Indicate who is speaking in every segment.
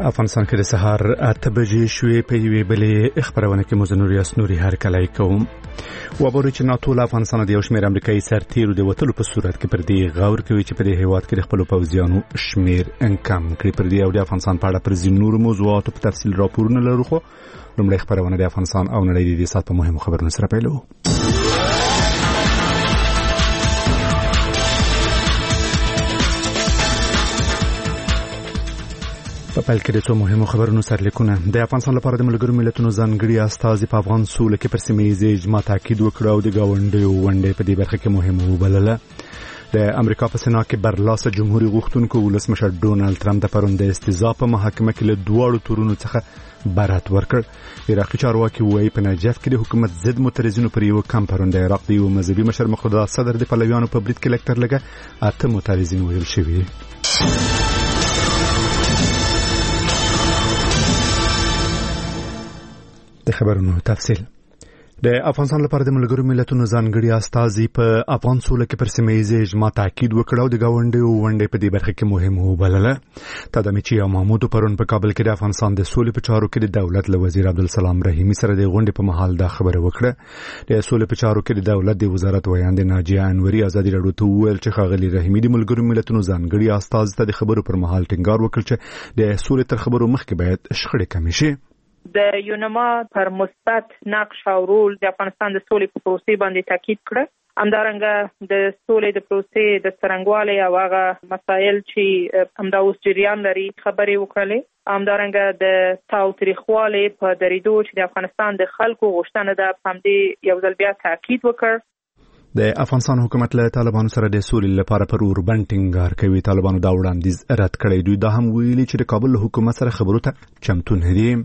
Speaker 1: افغانستان کې د سهار 8 بجې شوې په یوې بلې خبرونه کې مزنوري اسنوري هر کله کوم وبوري چې ناتو له افغانستان د یو شمېر امریکایي سرتیرو د وټلو په صورت کې پر دې غور کوي چې په دې هیواد کې د خپل پوځیانو شمېر انکم کړي پر دې او د افغانستان په اړه پر ځینو موضوعاتو په تفصیل راپورونه لرو خو لومړی خبرونه د افغانستان او نړۍ د سات په مهمو خبرونو سره پیلو. په پیل کې د څو مهمو خبرونو سرلیکونه. د افغانستان لپاره د ملګرو ملتونو ځانګړي استازي په افغان سوله کې پر سیمه ییز اجماع تاکید وکړ او د گاونډیو ونډې په دې برخه کې مهمه وبلله. د امریکا په سنا کې برلاسه جمهوریت غوښتونکو ولسمشر ډونالد ترامپ د پروند استضافه په محکمه کې له دوه تورونو څخه برات ورکړ. عراقي چارواکي وایي په نجف کې د حکومت ضد معترضینو پر یو کم پروند عراق د یو مذهبي مشر مقتدا صدر د پلویانو په برید کې لکټر لګه 8 معترضین ویل شوي. د خبرونو تفصیل. د افغانستان لپاره د ملګرو ملتونو ځانګړي استازي په افغان سوله کې پر سیمه ییز اجماع تاکید وکړ او د گاونډیو ونډې په دې برخه کې مهمه وبلله. تدامیچی محمود پرون په کابل کې د افغانستان د سولې په چارو کې د دولت له وزیر عبدالسلام رحیمي سره د غونډې په مهال دا خبره وکړه. د سولې په چارو کې د دولت د وزارت ویاند ناجیه انوري ازادي راډیو ته وویل چې ښاغلي رحیمي د ملګرو ملتونو ځانګړي استازي ته د خبرو پر مهال ټینګار وکړ چې د سولې تر خبرو مخکې باید شخړې کمې شي.
Speaker 2: د یونما پر مثبت نقش او رول د افغانستان د سولې په پروسې باندې تاکید کړ. همدارنګه د سولې د پروسې د څرنګوالي او هغه مسایل چې همدا اوس جریان لري خبرې وکړلې. همدارنګه د تاوتریخوالي په دریدو چې د افغانستان د خلکو غوښتنه ده په همدې یو ځل بیا تاکید وکړ.
Speaker 1: د افغانستان حکومت له طالبانو سره د سولې لپاره پر اوربند ټینګار کوي. طالبانو دا وړاندیز رد کړی. دوی دا هم ویلي چې د کابل حکومت سره خبرو ته چمتو نه دي.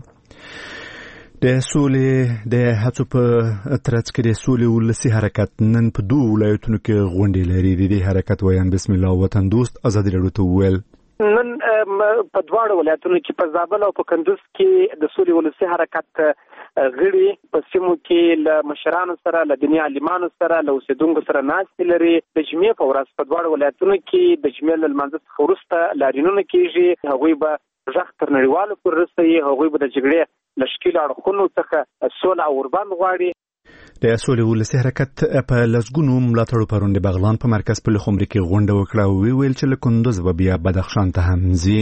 Speaker 1: د سولې د هڅو په ترڅ کې د سولې ولسی حرکت نن په دوه ولایتونو کې غونډې لري. د حرکت ویان بسم الله وطن دوست ازادي راډیو ته ویل
Speaker 3: نن په دواړو ولایتونو کې په زابل او په کندوز کې د سولې ولسی حرکت غړي په سیمو کې له مشرانو سره له دیني عالمانو سره له اوسیدونکو سره ناستې لري. د جمعې په ورځ په دواړو ولایتونو کې د جمعې له لمانځه څخه وروسته لاریونونه کېږي. هغوی به ځخ تر نړیوالو پر رسي. هغوی به د جګړې لشکیل اړخونو څخه سوله او اوربند غواړي.
Speaker 1: د سولې ولسی حرکت په لسګونو ملاتړو پروند بغلان په مرکز په لخمري کې غونډه وکړه او ویل چې له کندوز به بیا بدخشان ته هم ځي.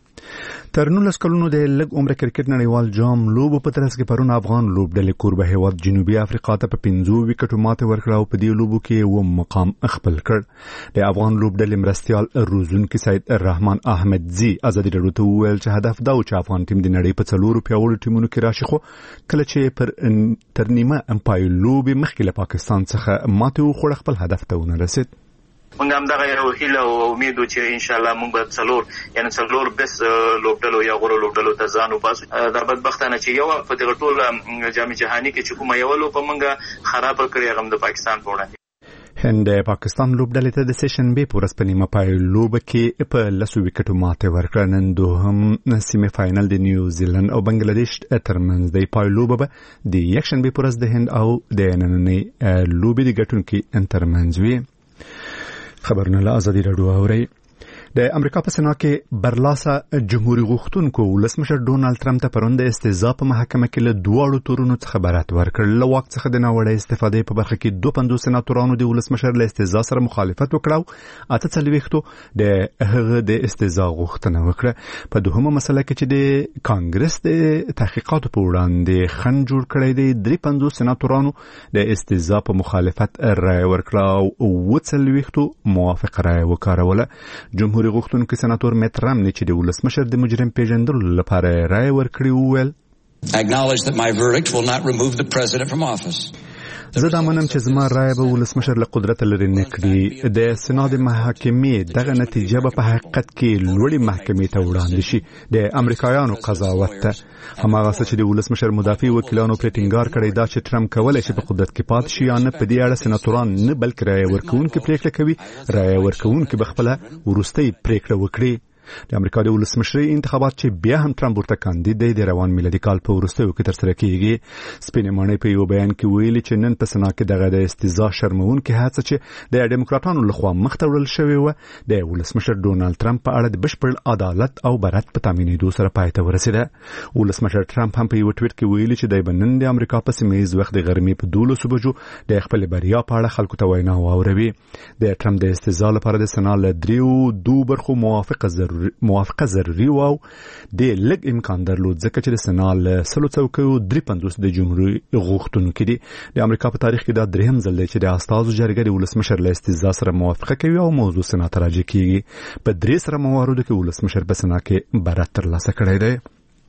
Speaker 1: تر 19 کلونو د لږ عمر کرکټ نړیوال جام لوبو په ترڅ کې پرون افغان لوبډلې کوربه هیواد جنوبي افریقا ته په 15 وکټو ماته ورکړه او په دې لوبو کې و مقام خپل کړ. د افغان لوبډلې مرستيال روزونکي سید الرحمن احمدزي ازادي راډیو ته وویل چې هدف دا و چې افغان ټیم د نړۍ په څلورو پیاوړو ټیمونو کې راشي خو کله چې پر تر نیمه امپای لوبې مخکې له پاکستان څخه ماته وخوړ خپل هدف ته ونه رسید.
Speaker 4: موږ هم دغه یو هیله او امید چې ان شاء الله موږ به څلور بس لوبډلو یا غوړو لوبډلو ته ځان وباسو. دا بدبختانه چې یو په دغه ټول جام جهاني کې چې کومه یو لوب موږ خراب کړی غم د پاکستان په وړاندې.
Speaker 1: هند پاکستان لوبډلې ته د سیشن بي پورس په نیمه پای لوب کې په 10 وکټو ماته ورکړه. نن دوهم سیمه فائنل د نیوزیلند او بنگلاديش ترمنځ د پای لوب به د یکشن بي پورس د هند او د نننۍ لوبې د ګټونکو ترمنځ وي. خبرونه له ازادي راډیو اوري. د امریکا په سنا کې برلاسه جمهوریت غوښتونکو ولسمشر ډونالد ترامپ ته پروند استضافه په محکمه کې له دوه تورونو څخه برات ورکړ. له واک څخه د ناوړه استفادې په برخه کې 52 سناتورانو د ولسمشر له استضافه سره مخالفت وکړ. اته څلويختو د هغه د استضافه غوښتنه وکړه. په دوهمه مسله کې چې د کانګرس د تحقیقاتو په وړاندې خنډ جوړ کړی دی 53 سناتورانو د استضافه په مخالفت رائے ورکړه او 40 موافق رائے وکړه. جمهوریت غوښتونکو سناتور میت رامني چې د ولسمشر د مجرم پیژندلو لپاره رائے ورکړی وویل
Speaker 5: acknowledge that my verdict will not remove the president from office.
Speaker 1: زه دا منم چې زما رائے به ولسمشر له قدرت لري نه کړي. د سناد محاکمې دغه نتیجه به په حقیقت کې لوړې محکمې ته وړاندې شي د امریکایانو قضاوت ته. هماغه څه چې د ولسمشر مدافع وکیلانو پر ټینګار کړی دا چې ټرمپ کولای شي په قدرت کې پات شي یا نه په دې اړه سناتوران نه بلکې رائے ورکوونکي پریکړه کوي. رائے ورکوونکي به خپل ورستۍ پریکړه وکړي. د امریکا د ولسمشرۍ انتخابات چې بیا هم ټرمپ ورته کاندید دی د روان میلادي کال په وروستیو کې ترسره کیږي. سپینې ماڼۍ په یو بیان کې ویلي چې نن په سنا کې دغه د استهزاء شرمونکې هڅه چې د ډیموکراټانو لخوا مخته وړل شوې وه د ولسمشر ډونالد ټرمپ په اړه د بشپړ عدالت او برابرۍ په تامینېدو سره پای ته ورسېده. ولسمشر ټرمپ هم په یو ټویټ کې ویلي چې د نن د امریکا په سیمه ییز وخت د غرمې په 12 بجو د خپل بریا په اړه خلکو ته وینا واوروي. د ټرمپ د استهزاء لپاره د سنا له 3 برخو موافقه ضروري و او د لږ امکان درلود ځکه چې د سنا له 100 څوکیو 53 د جمهوریت غوښتونکو دي. د امریکا په تاریخ کې دا دریم ځل دی چې د استازو جرګه د ولسمشر له استهزاء سره موافقه کوي او موضوع سنا ته راجع کیږي. په 3 سره مواردو کې ولسمشر په سنا کې برابر ترلاسه کړی دی.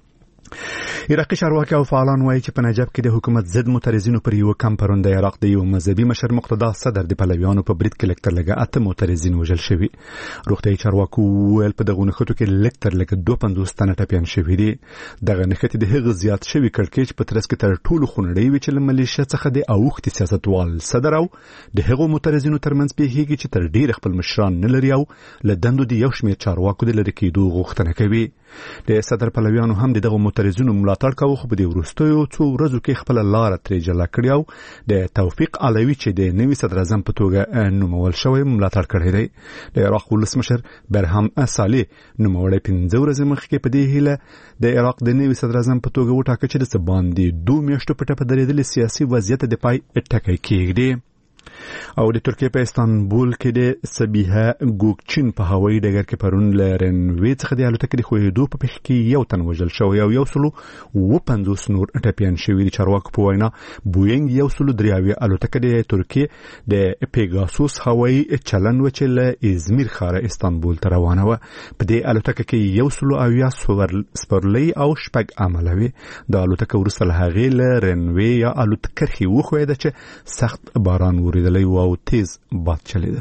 Speaker 1: عراقي چارواکي او فعالان وایي چې په نجف کې د حکومت ضد معترضینو پر یو کمپ پرون د عراق د یو مذهبي مشر مقتدا صدر د پلویانو په برید کې لکتر لګه 8 معترضین وژل شوي. روغتیايي چارواکو ویل په دغه نښتو کې لکتر لګه 52 تنه ټپیان شوي دي. دغه نښتې د هغه زیات شوي کړکېچ په ترڅ کې تر ټولو خونړۍ وي چې له ملیشیا څخه د اوښتي سیاستوال صدر او د هغو معترضینو ترمنځ پیښیږي چې تر ډیر خپل مشران نه لري او له دندو د یو شمېر چارواکو د لرې کېدو غوښتنه کوي. د صدر پلویانو هم دغه معترضینو ملاتړ کاوه خو په دې وروستیو څو ورځو کې خپل لار ترې جلا کړی او د توفیق علوي چې د نوي صدر اعظم په توګه نومول شوی ملاتړ کړی دی. د عراق ولسمشر برهم صالح نوموړی 15 ورځې مخکې په دې هیله د عراق د نوي صدر اعظم په توګه وټاکه چې د سباندې 2 میاشتو په ټپه درېدلې سیاسي وضعیت د پای ټکی کېږي. او د ترکیه په استانبول کې د سبیحه ګوکچین په هوایي ډګر کې پرون له رنوي څخه د الوتکې د خوېدو په پیښه کې یو تن وژل شوی او 150 نور ټپیان شوي. د چارواکو په وینا بوینګ 103 الوتکه د ترکیه د پیګاسوس هوایي چلن و چې له ازمیر ښار استانبول ته روانه و. په دې الوتکه کې 100 سپرلی او شپږ عملوي. د الوتکه وروسته له هغې له رنوي یا الوتکرخي وښویده چې سخت باران وریدلی او تیز باد چلیده.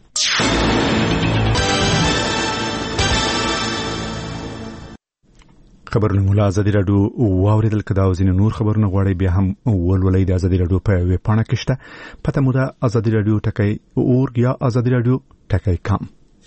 Speaker 1: خبرونه مولا ازادي راډیو واوریدل کدا او ځینې نور خبرونه غواړي بیا هم ولولئ د ازادي راډیو په ویب پاڼه کې شته. پته مو ده ازادي راډیو ټکی اورګ یا ازادي راډیو ټکی کام.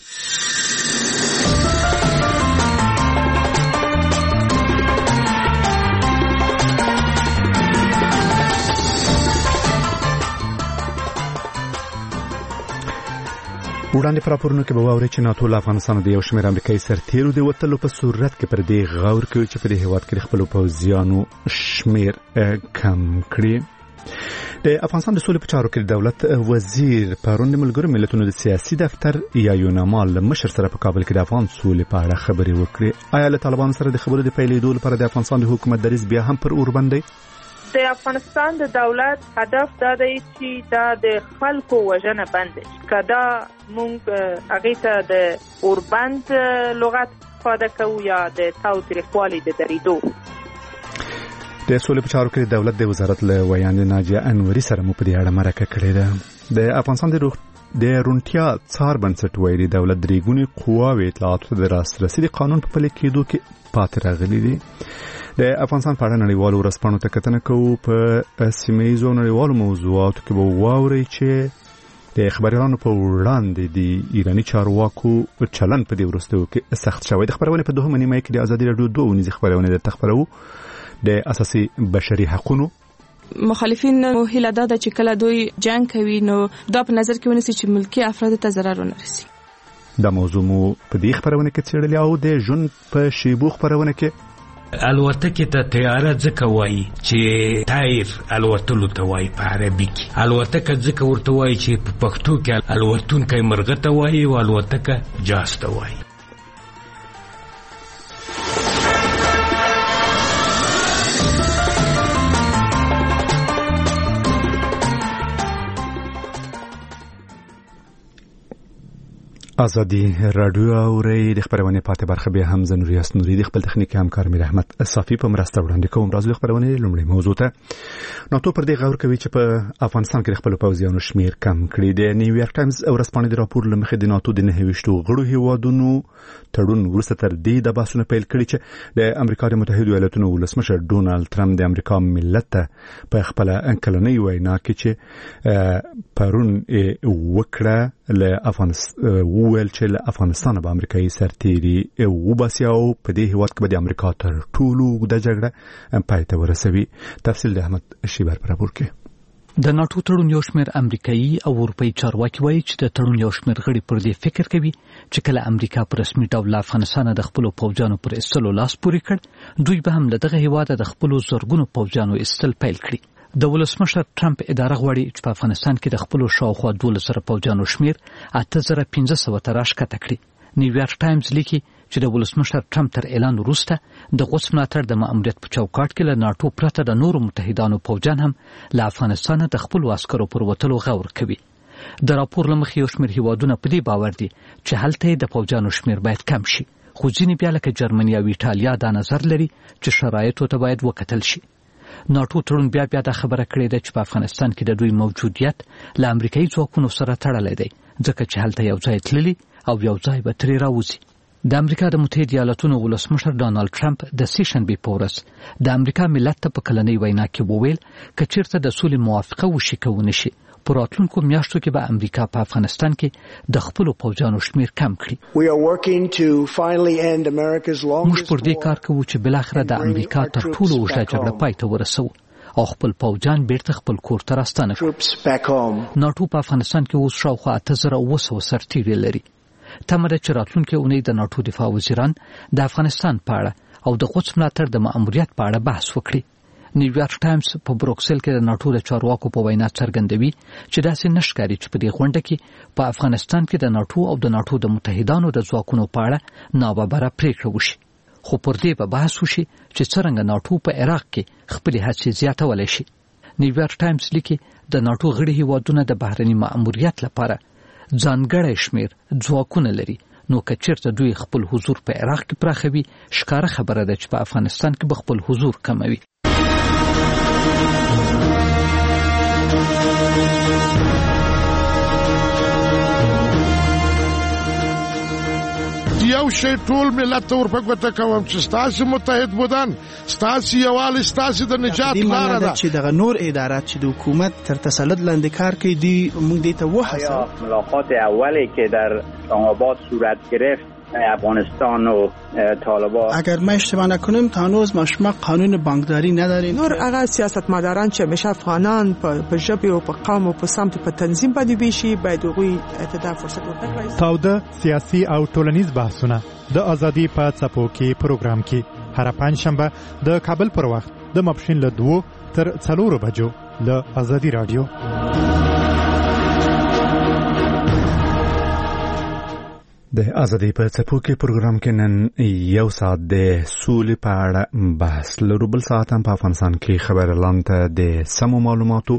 Speaker 1: وړاندې پر راپورونو کې به واورئ چې ناتو له افغانستان د یو شمېر امریکایي سرتیرو د وتلو په صورت کې پر دې غور کوي چې په دې هېواد کې د خپلو پوځیانو شمېر کم کړي. د افغانستان د سولې په چارو کې د دولت وزیر پرون د ملګرو ملتونو د سیاسي دفتر یا یوناما له مشر سره په کابل کې د افغان سولې په اړه خبرې وکړې. آیا له طالبانو سره د خبرو د پیلېدو لپاره د افغانستان د حکومت دریځ بیا هم پر اور بند دی؟
Speaker 2: د افغانستان د دولت هدف دا دی چې دا د خلکو وژنه بند شي. کدا مونږ هغه ته د اوربند لغت استفاده کوو یا د تاوتریخوالي د دریدو.
Speaker 1: د سولې په چارو کې د دولت د وزارت له ویاند ناجیه انوري سره مو په دې اړه مرکه کړې ده. د افغانستان د رونټیا څار بنسټ ویلي دولت درېګونی قواوې اطلاعاتو د راسرسي د قانون په پلي کېدو کې پاتې راغلي دي. د افغانستان په اړه نړیوالو ورځپاڼو ته کتنه کوو. په سیمه ییزو نړیوالو موضوعاتو کې به واورئ چې د خبريالانو په وړاندې د ایرانی چارواکو چلن په دې وروستیو کې سخت شوی. د خبرونه په دوه نیمه کې د ازادي راډیو 2 ونیزي خبرونه د تخبرو د اساسي بشري حقوقو
Speaker 6: مخالفین هیله ده چې کله دوی جنگ کوي نو دا په نظر کې ونیسي چې ملکی افراد ته ضرر ونه رسي.
Speaker 1: دا موضوع مو په دې خبرونه کې څېړلې او د ژوند په شیبو خبرونه کې
Speaker 7: الوتکه ته طیاره ځکه وایي چې تایر الوتلو ته وایي په عربي کې. الوتکه ځکه ورته وایي چې په پښتو کې الوتونکی مرغه ته وایي او الوتکه جاز ته وایي.
Speaker 1: ازادي راډیو اوري د خبرونه پاتې برخه به هم زنوري اسنوري د خپل تخنیکی همکار میر احمد صافي په مرسته وړاندې کوم. راځو خبرونه لومړی موضوع ته. ناتو پر دې غور کوي چې په افغانستان کې خپل پوځیانو شمیر کم کړي. د نیویارک ټایمز ورځپاڼې د راپور لمخې د ناتو د 29 غړو هیوادونو تړون ورسته تر دې د باسونه پیل کړي چې د امریکا د متحده ایالاتونو ولسمشر ډونالد ټرمپ د امریکا ملت ته په خپل انکلنۍ وینا کې چې پرون وکړه له افغانستان وویل چې له افغانستان به امریکایي سرتیري وباسي او په دې هیواد کې به د امریکا تر ټولو اوږده جګړه پای ته ورسوي. تفصیل د احمد شیبر پر راپور کې.
Speaker 8: د ناتو تړون یو شمېر امریکایي او اروپایي چارواکي وایي چې د تړون یو شمېر غړي پر دې فکر کوي چې کله امریکا په رسمي ډول افغانستان د خپل پوځیانو پر ایستلو لاس پورې کړ، دوی به هم له دغه هیواد د خپل زورګونو پوځیانو ایستل پیل کړي. د ولسمشر ټرمپ اداره غواړي چې په افغانستان کې د خپل شاوخوا 1200 پوځیانو شمیر 8500 ته راښکته کړي. نیویارک ټایمز لیکي چې د ولسمشر ټرمپ تر اعلان وروسته د قدس ملاتړ د ماموریت په چوکاټ کې له ناتو پرته د نورو متحدانو پوځیان هم له افغانستان د خپل عسکرو پر وتلو غور کوي. د راپور له مخې یو شمېر هیوادونه په دې باور دي چې هلته د پوځیانو شمیر باید کم شي، خو ځینې بیا لکه جرمني او ایټالیا دا نظر لري چې شرایطو ته باید وکتل شي. ناتو تړون بیا دا خبره کړې ده چې په افغانستان کې د دوی موجودیت له امریکایي ځواکونو سره تړلی دی، ځکه چې هلته یو ځای تللی او یو ځای به ترې راوځي. د امریکا د متحده ایالاتونو ولسمشر ډانالډ ټرمپ د سیشنبې په ورځ د امریکا ملت ته په کلنۍ وینا کې وویل که چیرته د سولې موافقه وشي که ونه شي، په راتلونکو میاشتو کې به امریکا په افغانستان کې د خپلو پوځیانو شمیر کم کړي. موږ پر دې کار کوو چې بلاخره د امریکا تر ټولو اوږده جګړه پای ته ورسوو او خپل پوځیان بیرته خپل کور ته راستانه کړو. ناتو په افغانستان کې اوس شاوخوا 8900 سرتیري لري. تمه ده چې راتلونکي اونۍ د ناتو دفاع وزیران د افغانستان په اړه او د قدس ملاتړ د ماموریت په اړه بحث وکړي. نیویارک ټایمز په بروکسل کې د ناتو د چارواکو په وینا څرګندوي چې داسې نشکاري چې په دې غونډه کې په افغانستان کې د ناتو او د ناتو د متحدانو د ځواکونو په اړه ناببره پریکړه وشي، خو پر دې به بحث وشي چې څرنګه ناتو په عراق کې خپل هڅې زیاتولی شي. نیویارک ټایمز لیکي د ناتو غړي هیوادونه د بهرني ماموریت لپاره ځانګړی شمیر ځواکونه لري، نو که چیرته دوی خپل حضور په عراق کې پراخوي، ښکاره خبره ده چې په افغانستان کې به خپل حضور کموي.
Speaker 9: یو شی ټول ملت ته ورپګوته کوم چې ستاسو متحد بودن، ستاسو یووالی، ستاسو د نجات لاره ده.
Speaker 10: چې دغه نور ادارات چې د حکومت تر تسلط لاندې کار کوي، دی موږ دې ته وهڅوو.
Speaker 11: ملاقات اولی که در اسلام‌آباد صورت گرفت افغانستان و طالبان،
Speaker 10: اگر ما اشتباه نکنیم تا هنوز ما قانون بانکداری نداریم.
Speaker 12: نور هغه سیاستمداران چې همیشه افغانان په ژبه او په قوم او په سمت په تنظیم باندې ویشي، باید هغوی ته فرصت ورکړي.
Speaker 13: تاوده سیاسي او ټولنیز بحثونه د ازادي په څپو کې پروګرام کې هر پنځشنبه د کابل پر وخت د ماپښین له 2 تر 4 بجو له ازادي رادیو.
Speaker 1: د ازادي په څپو کې پروګرام کې نن یو ساعت د سولې په اړه بحث لرو. بل ساعت هم په افغانستان کې خبر اعلان ته د سمو معلوماتو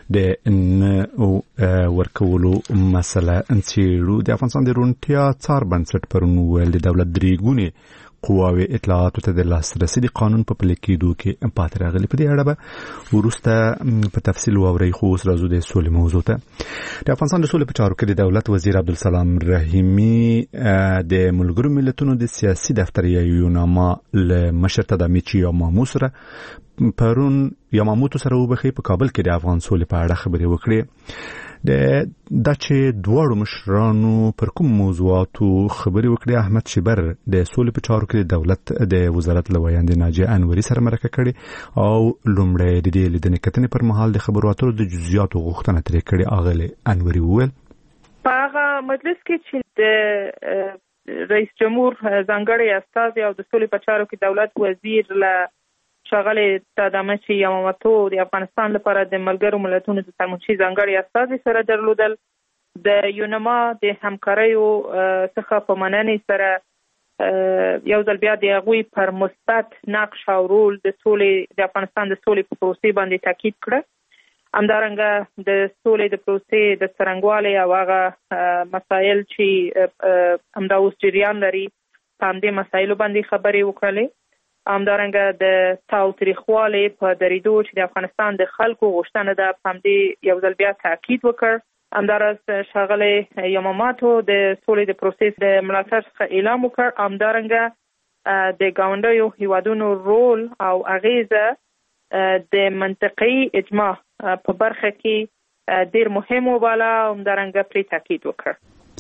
Speaker 1: د ورکولو مسله انڅېړو. د افغانستان د روڼتیا څار بنسټ پرون ویل د دولت درې ګونې قواوې اطلاعاتو ته د لاسرسي د قانون په پلي کېدو کې پاتې راغلي. په دې اړه به وروسته په تفصیل واورئ، خو اوس راځو د سولې موضوع ته. د افغانستان د سولې په چارو کې د دولت وزیر عبدالسلام رحیمي د ملګرو ملتونو د سیاسي دفتر یوناما له مشر تدامیچي یامامو سره پرون یامامو سره وبخي په کابل کې د افغان سولې په اړه خبرې وکړې. د چې دواړو مشرانو پر کوم موضوعاتو خبرې وکړې. احمد شیبر د سولې په چارو کې د دولت د وزارت له ویاندې ناجیه انوري سره مرکه کړې او لومړی د دې لیدنې کتنې پر مهال د خبرو اترو د جزئیاتو غوښتنه ترې کړې. اغلې انوري وویل
Speaker 2: په هغه مجلس کې چې د رئیس جمهور ځانګړی استازی او د سولې په چارو کې دولت وزیر له ښاغلي تادامچي یامامتو د افغانستان لپاره د ملګرو ملتونو د سرمنشي ځانګړي استازي سره درلودل، د یوناما د همکاریو څخه په مننې سره یو ځل بیا د هغوی پر مثبت نقش او رول د سولې د افغانستان د سولې په پروسې باندې تاکید کړه. همدارنګه د سولې د پروسې د څرنګوالي او هغه مسایل چې همدا اوس جریان لري په همدې مسایلو باندې خبرې وکړلې. همدارنګه د تاوتریخوالي په دریدو چې د افغانستان د خلکو غوښتنه ده په همدې یو ځل بیا تاکید وکړ. همداراز ښاغلی یاماماتو د سولې د پروسس د ملاتړ څخه اعلان وکړ. همدارنګه د ګاونډیو هیوادونو رول او اغیزه د منطقي اجماع په برخه کې ډیر مهم وباله. همدارنګه پرې تاکید وکړ.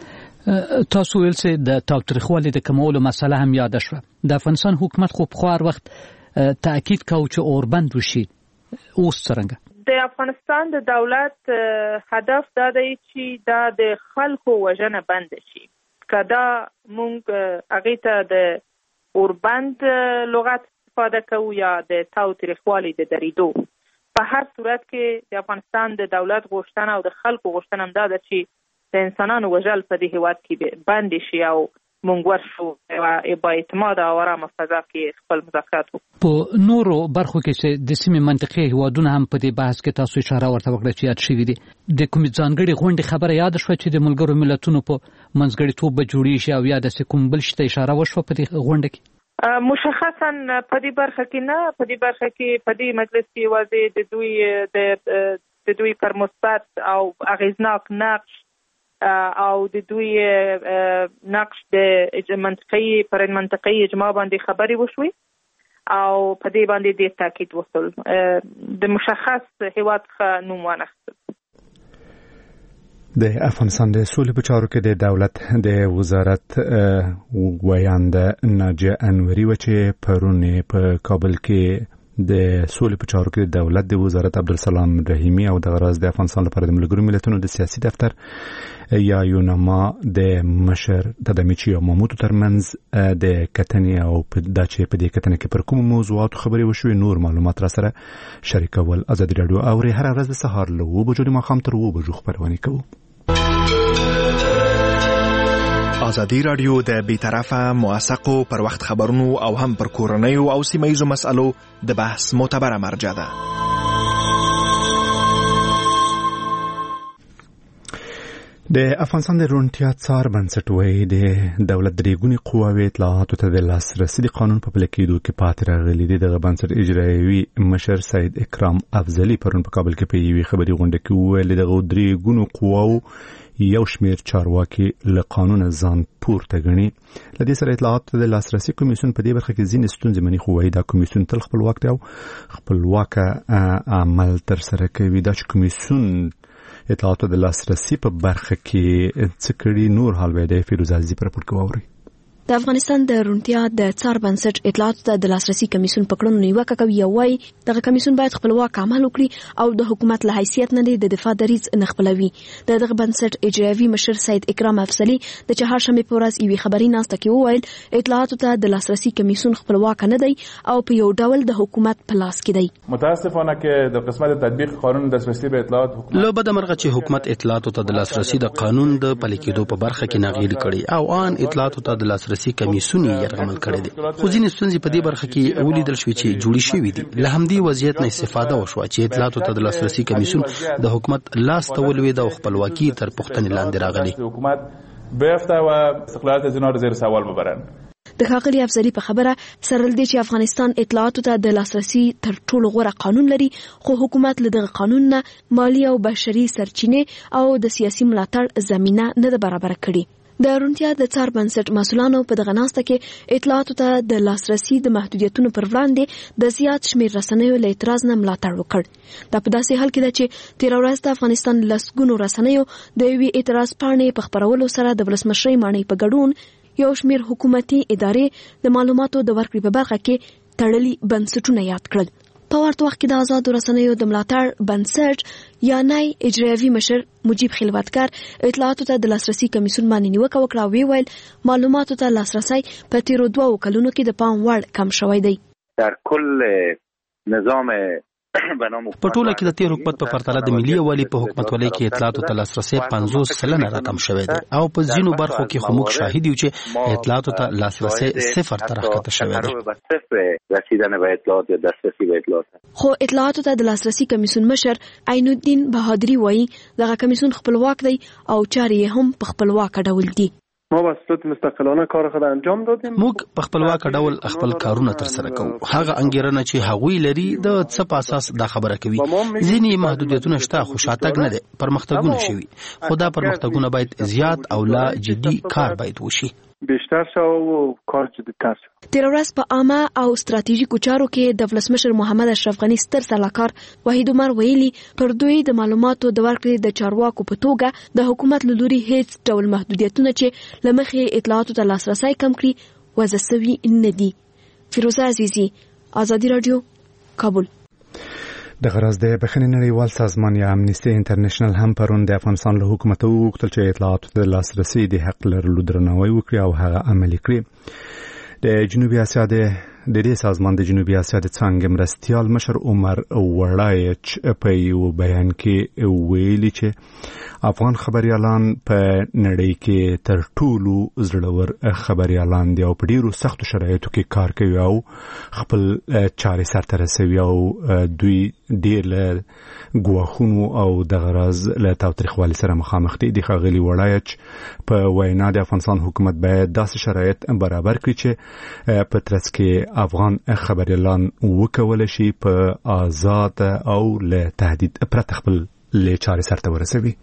Speaker 8: تاسو ویل چې د تاوتریخوالي د کمولو مسله هم یاد شوه. د افغانستان حکومت خو په هر وخت تاکید کوي چې اوربند وشي، اوس څنګه؟
Speaker 2: د افغانستان د دولت هدف دا دی چې دا د خلکو وژنه بند شي. کدا مونږ هغه ته د اوربند لغت استفاده کوو یا د تاوتریخوالي د دریدو، په هر صورت کې د افغانستان د دولت غوښتنه او د خلکو غوښتنه هم دا ده چې د انسانانو وژل په دې هیواد کې بند شي او مونږ ورشو با اعتماد او آرامه فضا کې خپل مذاکرات وکړو.
Speaker 8: په نورو برخو کې چې د سیمې منطقې هیوادونه هم په دې بحث کې تاسو اشاره ورته وکړه چې یاد شوي دي، د کومې ځانګړې غونډې خبره یاد شوه چې د ملګرو ملتونو په منځګړیتوب به جوړې شي او یا داسې کوم بل شي ته اشاره وشوه په دې غونډه کې؟
Speaker 2: مشخصا په دې برخه کې نه، په دې برخه کې په دې مجلس کې یوازې د دوی پر مثبت او اغیزناک نقش او د دوی نقش د منطقي اجماع باندې خبرې وشوي او په دې باندې ډېر تاکید وشول. د مشخص هیواد ښه نوم وانخیستل.
Speaker 1: د افغانستان د سولې په چارو کې د دولت د وزارت ویانده ناجیه انوري و چې پرون په کابل کې د سولې په چارو کې د دولت د وزارت عبدالسلام رحیمي او د غراض د افغانستان لپاره د ملګرو ملتونو د سیاسي دفتر یا یونما د مشر تدمیچی او محمود ترمنځ د کتنې او دا چې په دې کتنې کې پر کوم موضوعات خبرې وشوي نور معلومات را سره شریکول. ازادي رادیو اوري هر ورځ د سهار له 9 بجو ماښام تر 2 بجو خبرونه کوي.
Speaker 14: ازادي رادیو د بیطرفه موثقو پر وخت خبرونو او هم پر کورنیو او سیمه‌یزو مسألو د بحث معتبره مرجع ده.
Speaker 1: د افغانستان د روڼتیا څار بنسټ وایي د دولت درېګونې قواوې اطلاعاتو ته د لاسرسي د قانون په پلي کېدو کې پاتې راغلي دي. دغه بنسټ اجرایوي مشر سید اکرام افضلي پرون په کابل کې په یوې خبري غونډه کې وویل دغه درېګونو قواو یو شمیر چارواکي له قانون ځان پورته ګڼي. له دې سره اطلاعاتو د لاسرسي کمیسیون په دې برخه کې ځینې ستونزې مني، خو وایي دا کمیسیون تل خپلواک دی او خپلواکه عمل تر سره کوي. دا چې کمیسیون اطلاعاتو د لاسرسي په برخه کې څه کړي نور حال وایي د فیروز عزیزي پر راپور کې واوري.
Speaker 15: د افغانستان د روڼتیا د څار بنسټ اطلاعاتو ته د لاسرسي کمیسیون په کړنو نیوکه کوي او وايي دغه کمیسیون باید خپلواک عمل وکړي او د حکومت له حیثیت نه د دفاع دریځ نه خپلوي. دغه بنسټ اجرایوي مشر سید اکرام افضلي د چهارشنبه په ورځ یوې خبري ناسته کې وویل اطلاعاتو ته د لاسرسي کمیسیون خپلواک نه دی او په یو ډول د حکومت په لاس کې دی.
Speaker 16: متاسفانه کې د قسمت تطبیق قانون د لاسرسي به اطلاعات حکومت
Speaker 17: له بده مرغه چې حکومت اطلاعاتو ته د لاسرسي د قانون د پلي کېدو په برخه کې ناغېړي کړي او ان اطلاعاتو ته د لاسرسي کمیسیون یرغمل کړی دی. خو ځینې ستونزې په دې برخه کې ولیدل شوې چې جوړې شوې دي. له همدې وضعیت نه استفاده وشوه چې اطلاعاتو ته د لاسرسي کمیسیون د حکومت لاس ته ولوېد او خپلواکي تر پوښتنې لاندې راغلې.
Speaker 16: حکومت بیافته و استقلال زینار زیر سوال ببرن.
Speaker 15: د ښاغلي افضلي په خبره سره لدې چې افغانستان اطلاعاتو ته د لاسرسي تر ټولو غوره قانون لري، خو حکومت له دغه قانون نه مالی او بشري سرچینې او د سیاسي ملاتړ زمینه نه ده برابر کړې. د روڼتیا د څار بنسټ مسؤلانو په دغه ناسته کې اطلاعاتو ته د لاسرسي د محدودیتونو پر وړاندې د زیات شمیر رسنیو له اعتراض نه ملاتړ وکړ. دا په داسې حال کې ده چې تیر ورځ د افغانستان لسګونو رسنیو د یوې اعتراض پاڼې په خپرولو سره د ولسمشرۍ ماڼۍ په ګډون یو شمیر حکومتي ادارې د معلوماتو د ورکړې په برخه کې تړلي بنسټونه یاد کړل. په ورته وخت کې د آزادو رسنیو د ملاتړ بنسټ یا نای اجرایوي مشر مجیب خلوتکار اطلاعاتو ته د لاسرسي کمیسیون باندې نیوکه وکړه او ویل معلوماتو ته لاسرسی په تیرو 2 کلونو کې د پام وړ کم شوی دی.
Speaker 18: در کل نظام
Speaker 17: په ټوله کې د تیر حکومت په پرتله د ملي یووالي په حکومتولۍ کې اطلاعاتو ته لاسرسی 50% راکم شوی دی او په ځینو برخو کې خو موږ شاهد یو چې اطلاعاتو ته لاسرسی 0 ته راښکته شوی دی.
Speaker 18: رسیدن به اطلاعات یا دسترسی به اطلاعات
Speaker 15: خو اطلاعاتو ته د لاسرسي کمیسیون مشر عین الدین بهادری وایي دغه کمیسیون خپلواک دی او چارې هم په خپلواک ډول دي.
Speaker 19: ما به صورت مستقلانه کار خود انجام دادیم.
Speaker 17: موږ په خپلواک ډول خپل کارونه تر سره کوو. هغه انګیرنه چې هغوی لري د څه په اساس دا خبره کوي. ځینې محدودیتونه شته خو شاتګ نه دي. پرمختګونه شوي خو دا پرمختګونه باید زیات او لا جدي کار باید وشي.
Speaker 19: بیشتر شو او کار جدی‌تر شو.
Speaker 15: تیر ورځ په عامه او ستراتیژیکو چارو کې د ولسمشر محمد اشرف غنی ستر سلاکار وحید عمر ویلي پر دوی د معلوماتو د ورکړې د چارواکو په توګه د حکومت له لوري هیڅ ډول محدودیتونه چې لمخې اطلاعاتو ته لاسرسی کم کړي وضع سوي نه دي. فیروزه عزیزی، آزادی رادیو، کابل.
Speaker 1: د غرض د بخښنې نړیوال سازمان یا امنیستي انټرنیشنل هم پرون د افغانستان له حکومت وغوښتل چې اطلاعاتو ته لاسرسي د حق لرلو درناوی وکړي او هغه عملي کړي. د جنوبي اسیا د دې سازمان د جنوبي اسیا د څانګې مرستیال مشر عمر وړایچ په یو بیان کې ویلي چې افغان خبريالان په نړۍ کې تر ټولو زړور خبريالان دي او په ډیرو سختو شرایطو کې کار کوي او خپل چارې سرته رسوي او دوی ډیر له ګواښونو او د غرض له تاوتریخوالي سره مخامخ دي. د ښاغلي وړایچ په وینا د افغانستان حکومت باید داسې شرایط برابر کړي چې په ترڅ کې افغان خبريالان وکولای شي په آزاد او له تهدید پرته خپل له چارې سرته ورسوي.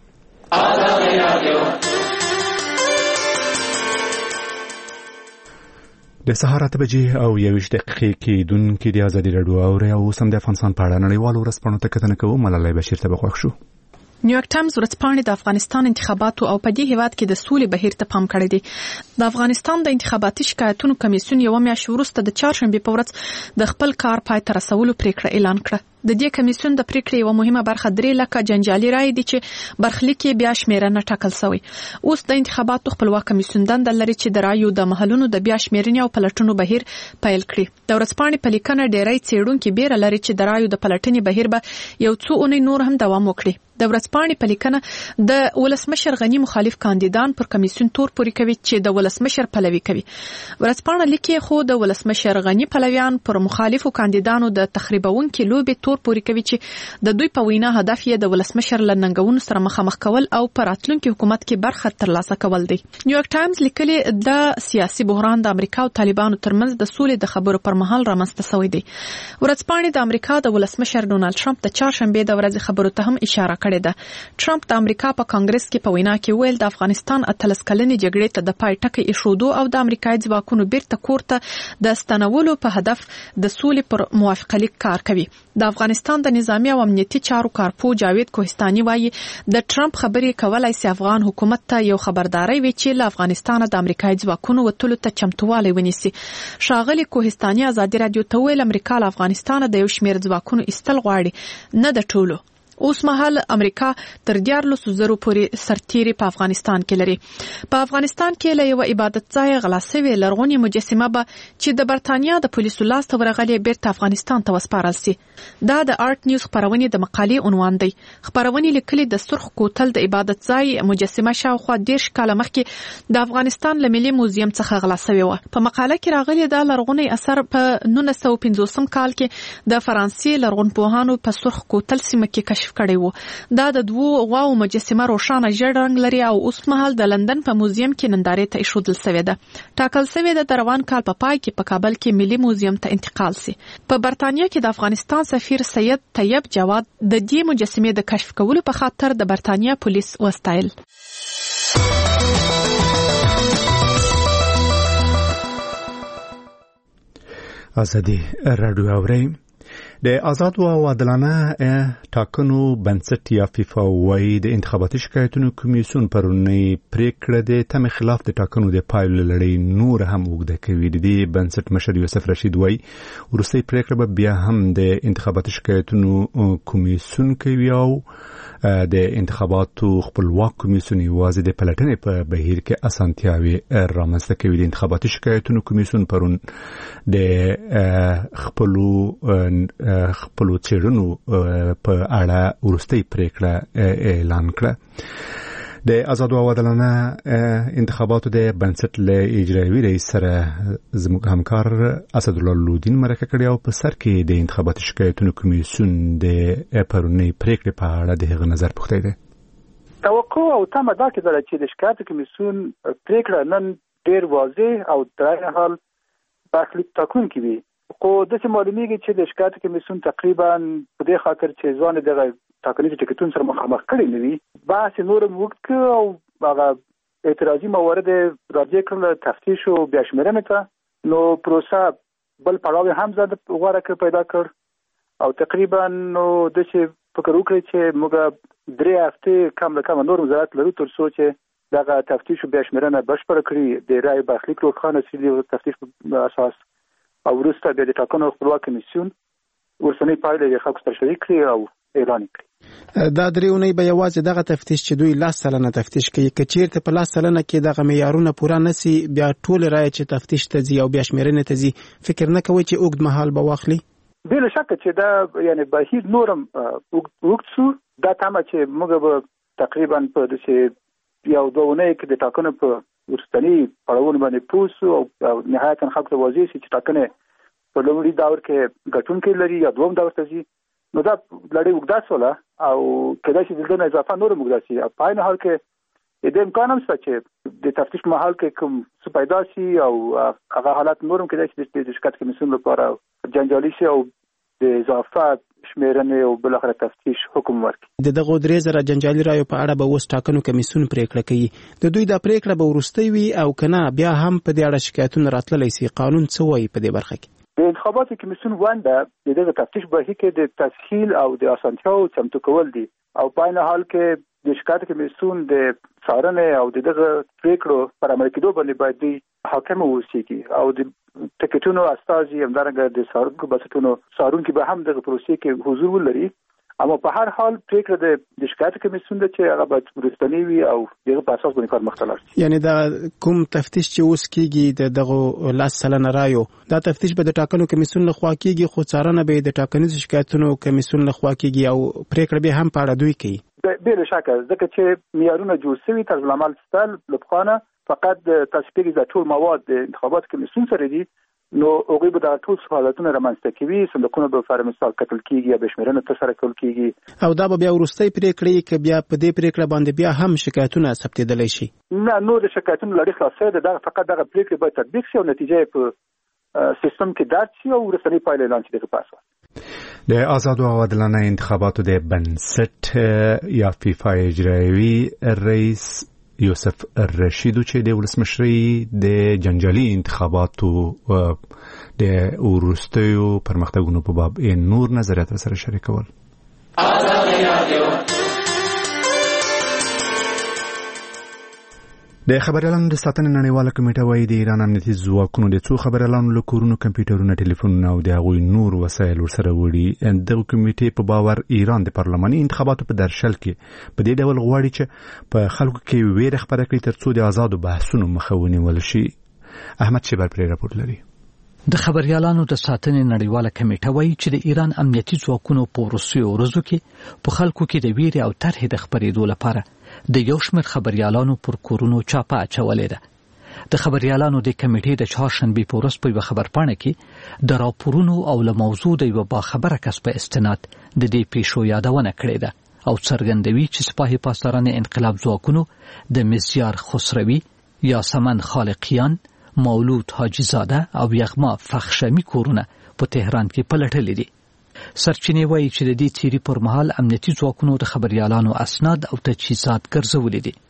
Speaker 1: د سهار 8 بجې او 21 دقیقې کې دونکو د آزادي رادیو اوري او سم د افغانستان په اړه نړیوالو ورځپاڼو ته کتنه کوو. ملالۍ بشیر ته بخښ شو.
Speaker 20: نیویارک ټایمز ورځپاڼې د افغانستان انتخاباتو او په دې هیواد کې د سولې بهیر ته پام کړی دی. د افغانستان د انتخاباتي شکایتونو کمیسیون یو میاشت وروسته د چهارشنبه په ورځ د خپل کار پای ته رسولو پریکړه اعلان کړه. د دې کمیسیون د پریکړې یو مهمه برخه 3 لکه جنجالي رائے دي چې برخلیک بیا شمیرنه ټاکل شوی. اوس د انتخاباتو خپلواک کمیسیون دنده لري چې د رایو د محلونو د بیا شمیرنې او پلټنو بهیر پیل کړي. د ورځپاڼې په لیکنه ډیری څېړونکو بیره لري چې د رایو د پلټنې بهیر به یو څو اونۍ نور هم دوام وکړي. د ورځپاڼې په لیکنه د ولسمشر غنی مخالف کاندیدان پر کمیسیون تور پوري کوي چې د ولسمشر پلوي کوي. ورځپاڼه لیکي خو د ولسمشر غنی پلویان پر مخالفو کاندیدانو د تخریبونکو لوبي تور پوري کوي چې د دوی په وینا هدف یې د ولسمشر لننګونو سره مخامخ کول او پر راتلونکي حکومت کې برخه ترلاسه کول دي. نیویارک ټایمز لیکلي د سیاسي بحران د امریکا او طالبانو ترمنځ د سولې د خبرو پر مهال رامنځته شوی دی. ورځپاڼې د امریکا د ولسمشر ډونالد ټرمپ د چهارشنبه د ورځې خبرو ته هم اشاره کړې ده. ټرمپ د امریکا په کانګرس کې په وینا کې ویل د افغانستان اتلس کلنې جګړې ته د پای ټکی ایښودو او د امریکایي ځواکونو بیرته کورته د ستنولو په هدف د سولې پر موافقه لیک کار کوي. د افغانستان د نظامی او امنیتي چارو کارپو جاوید کوهستاني وایي د ټرمپ خبرې کولای سي افغان حکومت ته یو خبرداري وي چې له افغانستان د امریکایي ځواکونو وټولو ته چمتووالی ونیسي. ښاغلي کوهستاني آزادي رادیو ته ویل امریکا له افغانستان د یو شمېر ځواکونو ایستل غواړي، نه د ټولو. اوس مهال امریکا تر 14,000 پورې سرتیري په افغانستان کې لري. په افغانستان کې له یو عبادت ځای غلا شوی لرغونی مجسمه به چې د برتانیا د پولیسو لاس ته ورغلې بیرته افغانستان ته وسپارل سي. دا د آرت نیوز خبرونه د مقالې عنوان دی. خبرونه لیکلي د سرخ کوتل د عبادت ځای مجسمه شاوخوا 10 کاله مخکې د افغانستان له ملي موزیم څخه غلا شوی و. په مقاله کې راغلي دا لرغونی اثر په 1950 کال کې د فرانسې لرغونپوهانو په سرخ کوتل سیمه کې کشف کړی وو. دا د 2 غواو مجسمه روښانه ژړ رنګ لري او اوس مهال د لندن په موزیم کې نندارې ته ایښودل شوې ده. ټاکل شوې ده د روان کال په پای کې په کابل کې ملي موزیم ته انتقال شي. په برتانیا کې د افغانستان سفیر سید طیب جواد د دې مجسمې د کشف کولو په خاطر د برتانیا پولیس وستایل.
Speaker 1: آزادي رادیو اوري. د آزاد او عادلانه ټاکنو بنسټ یا فیفا وايي د انتخاباتي شکایتونو کمیسیون پرونی پریکړه د تم خلاف د ټاکنو د پایلو لړۍ نور هم وګړه کوي. د دې بنسټ مشر یوسف رشید وايي ورسته پریکړه به بیا هم د انتخاباتي شکایتونو کمیسیون کوي او د انتخاباتو خپلواک کمیسیون یوازې د پلټنې په بهیر کې اسانتیاوي رامنځته کوي. د انتخاباتي شکایتونو کمیسیون پرون د خپلو څېړنو په اړه وروستۍ پریکړه اعلان کړه. د آزاد او عادلانه انتخاباتو د بنسټ له اجرایوي رئیس سره زموږ همکار اسدالله لودین مرکه کړې او په سر کې د انتخاباتي شکایتونو کمیسیون د پرونی پریکړې په اړه د هغه نظر پوښتنه ده.
Speaker 21: توقع او تمه دا کېدله چې د شکایتو کمیسیون پریکړه نن ډېر واضح او در عین حال برخلیک ټاکونکی وي، خو داسې معلومیږي چې د شکایتو کمیسیون تقریبا په دې خاطر چې ځوان دغه ټاکنیز ټکټون سره مخامخ کړي نه وي، بحث نور وکړ او هغه اعتراضي موارد راجع کړل تفتیش او بیا شمېرنې ته، نو پروسه بل پړاو هم زده غوړه پیدا کړ او تقریبا نو د څه فکر وکړي چې موږ 3 هفته کم له کم نور مزارات لرو تر څو چې دغه تفتیش او بیا شمېرنه بشپړ کړي د رای برخلیک روښانه سي د تفتیش په اساس او وروسته د ټاکنو خپلواک کمیسیون ورسنۍ پایلې خلکو سره شریک کړي او اعلان کړي.
Speaker 10: دا درېونی به یوازې دغه تفتیش چې دوی 10 سلنه تفتیش کوي، کچیرته په 10 سلنه کې دغه معیارونه پوره نسی بیا ټول رای چې تفتیش ته ځي او بیا شمېرنې ته ځي، فکر نه کوي چې اوږد مهال به واخلي؟
Speaker 21: بلا شک چې دا یعنی بهیر نورم وخت سو دا تمه چې موږ به تقریبا په دې یو دوونه کې د ټاکنو په ورستنی پړاوونه باندې پوسو او نهایتا خلکو واضح شي چې ټاکنه په لومړي دور کې ګټونکي لري یا دوم دور ته ځي، نو دا لړۍ وګدا سوله او کله چې دلته اضافه نور وګدا شي په عین حال کې د امکان هم شته چې د تفتیش محل کې کوم څه پیدا شي او هغه حالات نورم کې چې د شکایت کمیسیون لپاره جنجالي شي او د اضافه شمېرنې او بل اخر تفتیش حکم ورکړي.
Speaker 10: دغه 3000 جنجالي رایو په اړه به اوس ټاکنو کمیسیون پریکړه کوي، د دوی د پریکړه به ورستي وي او کنه بیا هم په دې اړه شکایتونه راتللی سي. قانون څه وایي په دې برخه کې؟
Speaker 21: د انتخاباتو کمیسیون ونده د دغه تفتیش بهیر کې د تسهیل او د اسانتیاو چمتو کول دي او په عین حال کې د شکایت کمیسیون د څارنې او دغه پریکړو پر عمل کېدو باندې باید د حاکم اوسېږي او د ټکټونو استازي همدارنګه د څارونکو بسټونو څارونکو به هم دغه پروسې کې حضور ولري، اما په هر حال پریکړه د شکایت کمیسیون د چې هغه باید ورستنی وي او دغه په اساس باندې کار مخته لاړ شي.
Speaker 10: یعنی دا کوم تفتیش چې اوس کیږي دغه 10 سلنه رایو دا تفتیش به د ټاکنو کمیسیون لخوا کیږي، خو څارنه به د ټاکنیزو شکایتونو کمیسیون لخوا کیږي او پریکړه به هم په اړه دوی کوي.
Speaker 21: بلا شک ځکه چې معیارونه جوړ شوي طرز العمل ستل لبخانه فقط تصفیه د ټول مواد د انتخابات کمیسیون سره دي، نو هغه به د ټول حالتونو رامنځته کوي، صندوقونه به پر مثال کتل کیږي یا بشمېرنه ترسره کول کیږي
Speaker 10: او دا به بیا ورستۍ پریکړې کې بیا په دې پریکړه باندې بیا هم شکایتونه ثبتېدلی شي.
Speaker 21: نه نور شکایتونه لړۍ خلاصې ده، فقط دغه پریکړې باید تطبیق شي او نتیجه په سیستم کې درج شي او ورسنۍ پایلې اعلان شي. دغه پاسه
Speaker 1: د آزاد او عادلانه انتخاباتو د بنسټ یا فیفا اجرایوي رئیس یوسف رشیدو چې د ولسمشرۍ د جنجالي انتخاباتو د وروستیو پرمختګونو په باب نور نظریات سره شریکول. د خبريالانو د ساتنې نړیواله کمیټه وايي د ایران امنیتي ځواکونو د څو خبريالانو له کورونو کمپیوټرونه ټلیفونونه او د هغوی نور وسایل ورسره وړي. د کمیټې په باور ایران د پارلماني انتخاباتو په درشل کې په دې ډول غواړي چې په خلکو کې ویره خپره کړي ترڅو د آزادو بحثونو مخه ونیول شي. احمد شیبر پرې راپور لري.
Speaker 8: د خبريالانو د ساتنې نړیواله کمیټه وايي چې د ایران امنیتي ځواکونو په وروستیو ورځو کې په خلکو کې د ویرې او طرحې د خبرېدو لپاره د یو شمېر خبريالانو پر کورونو چاپه اچولې ده. د خبريالانو د کمیټې د چهارشنبې په ورځ په خبرپاڼه کې د راپورونو او له موضوع د یو باخبره کس په استناد د دې پیښو یادونه کړې ده او څرګندوي چې سپاهي پاسداران انقلاب ځواکونو د مزیار خسروي، یاسمن خالقیان، مولود حاجی زاده او یغما فخشمی کورونه په تهران کې پلټلې دي. سرچینې وایي چې د دې تیری پر مهال امنیتي ځواکونو د خبريالانو اسناد او تجهیزات ګرځولې دي.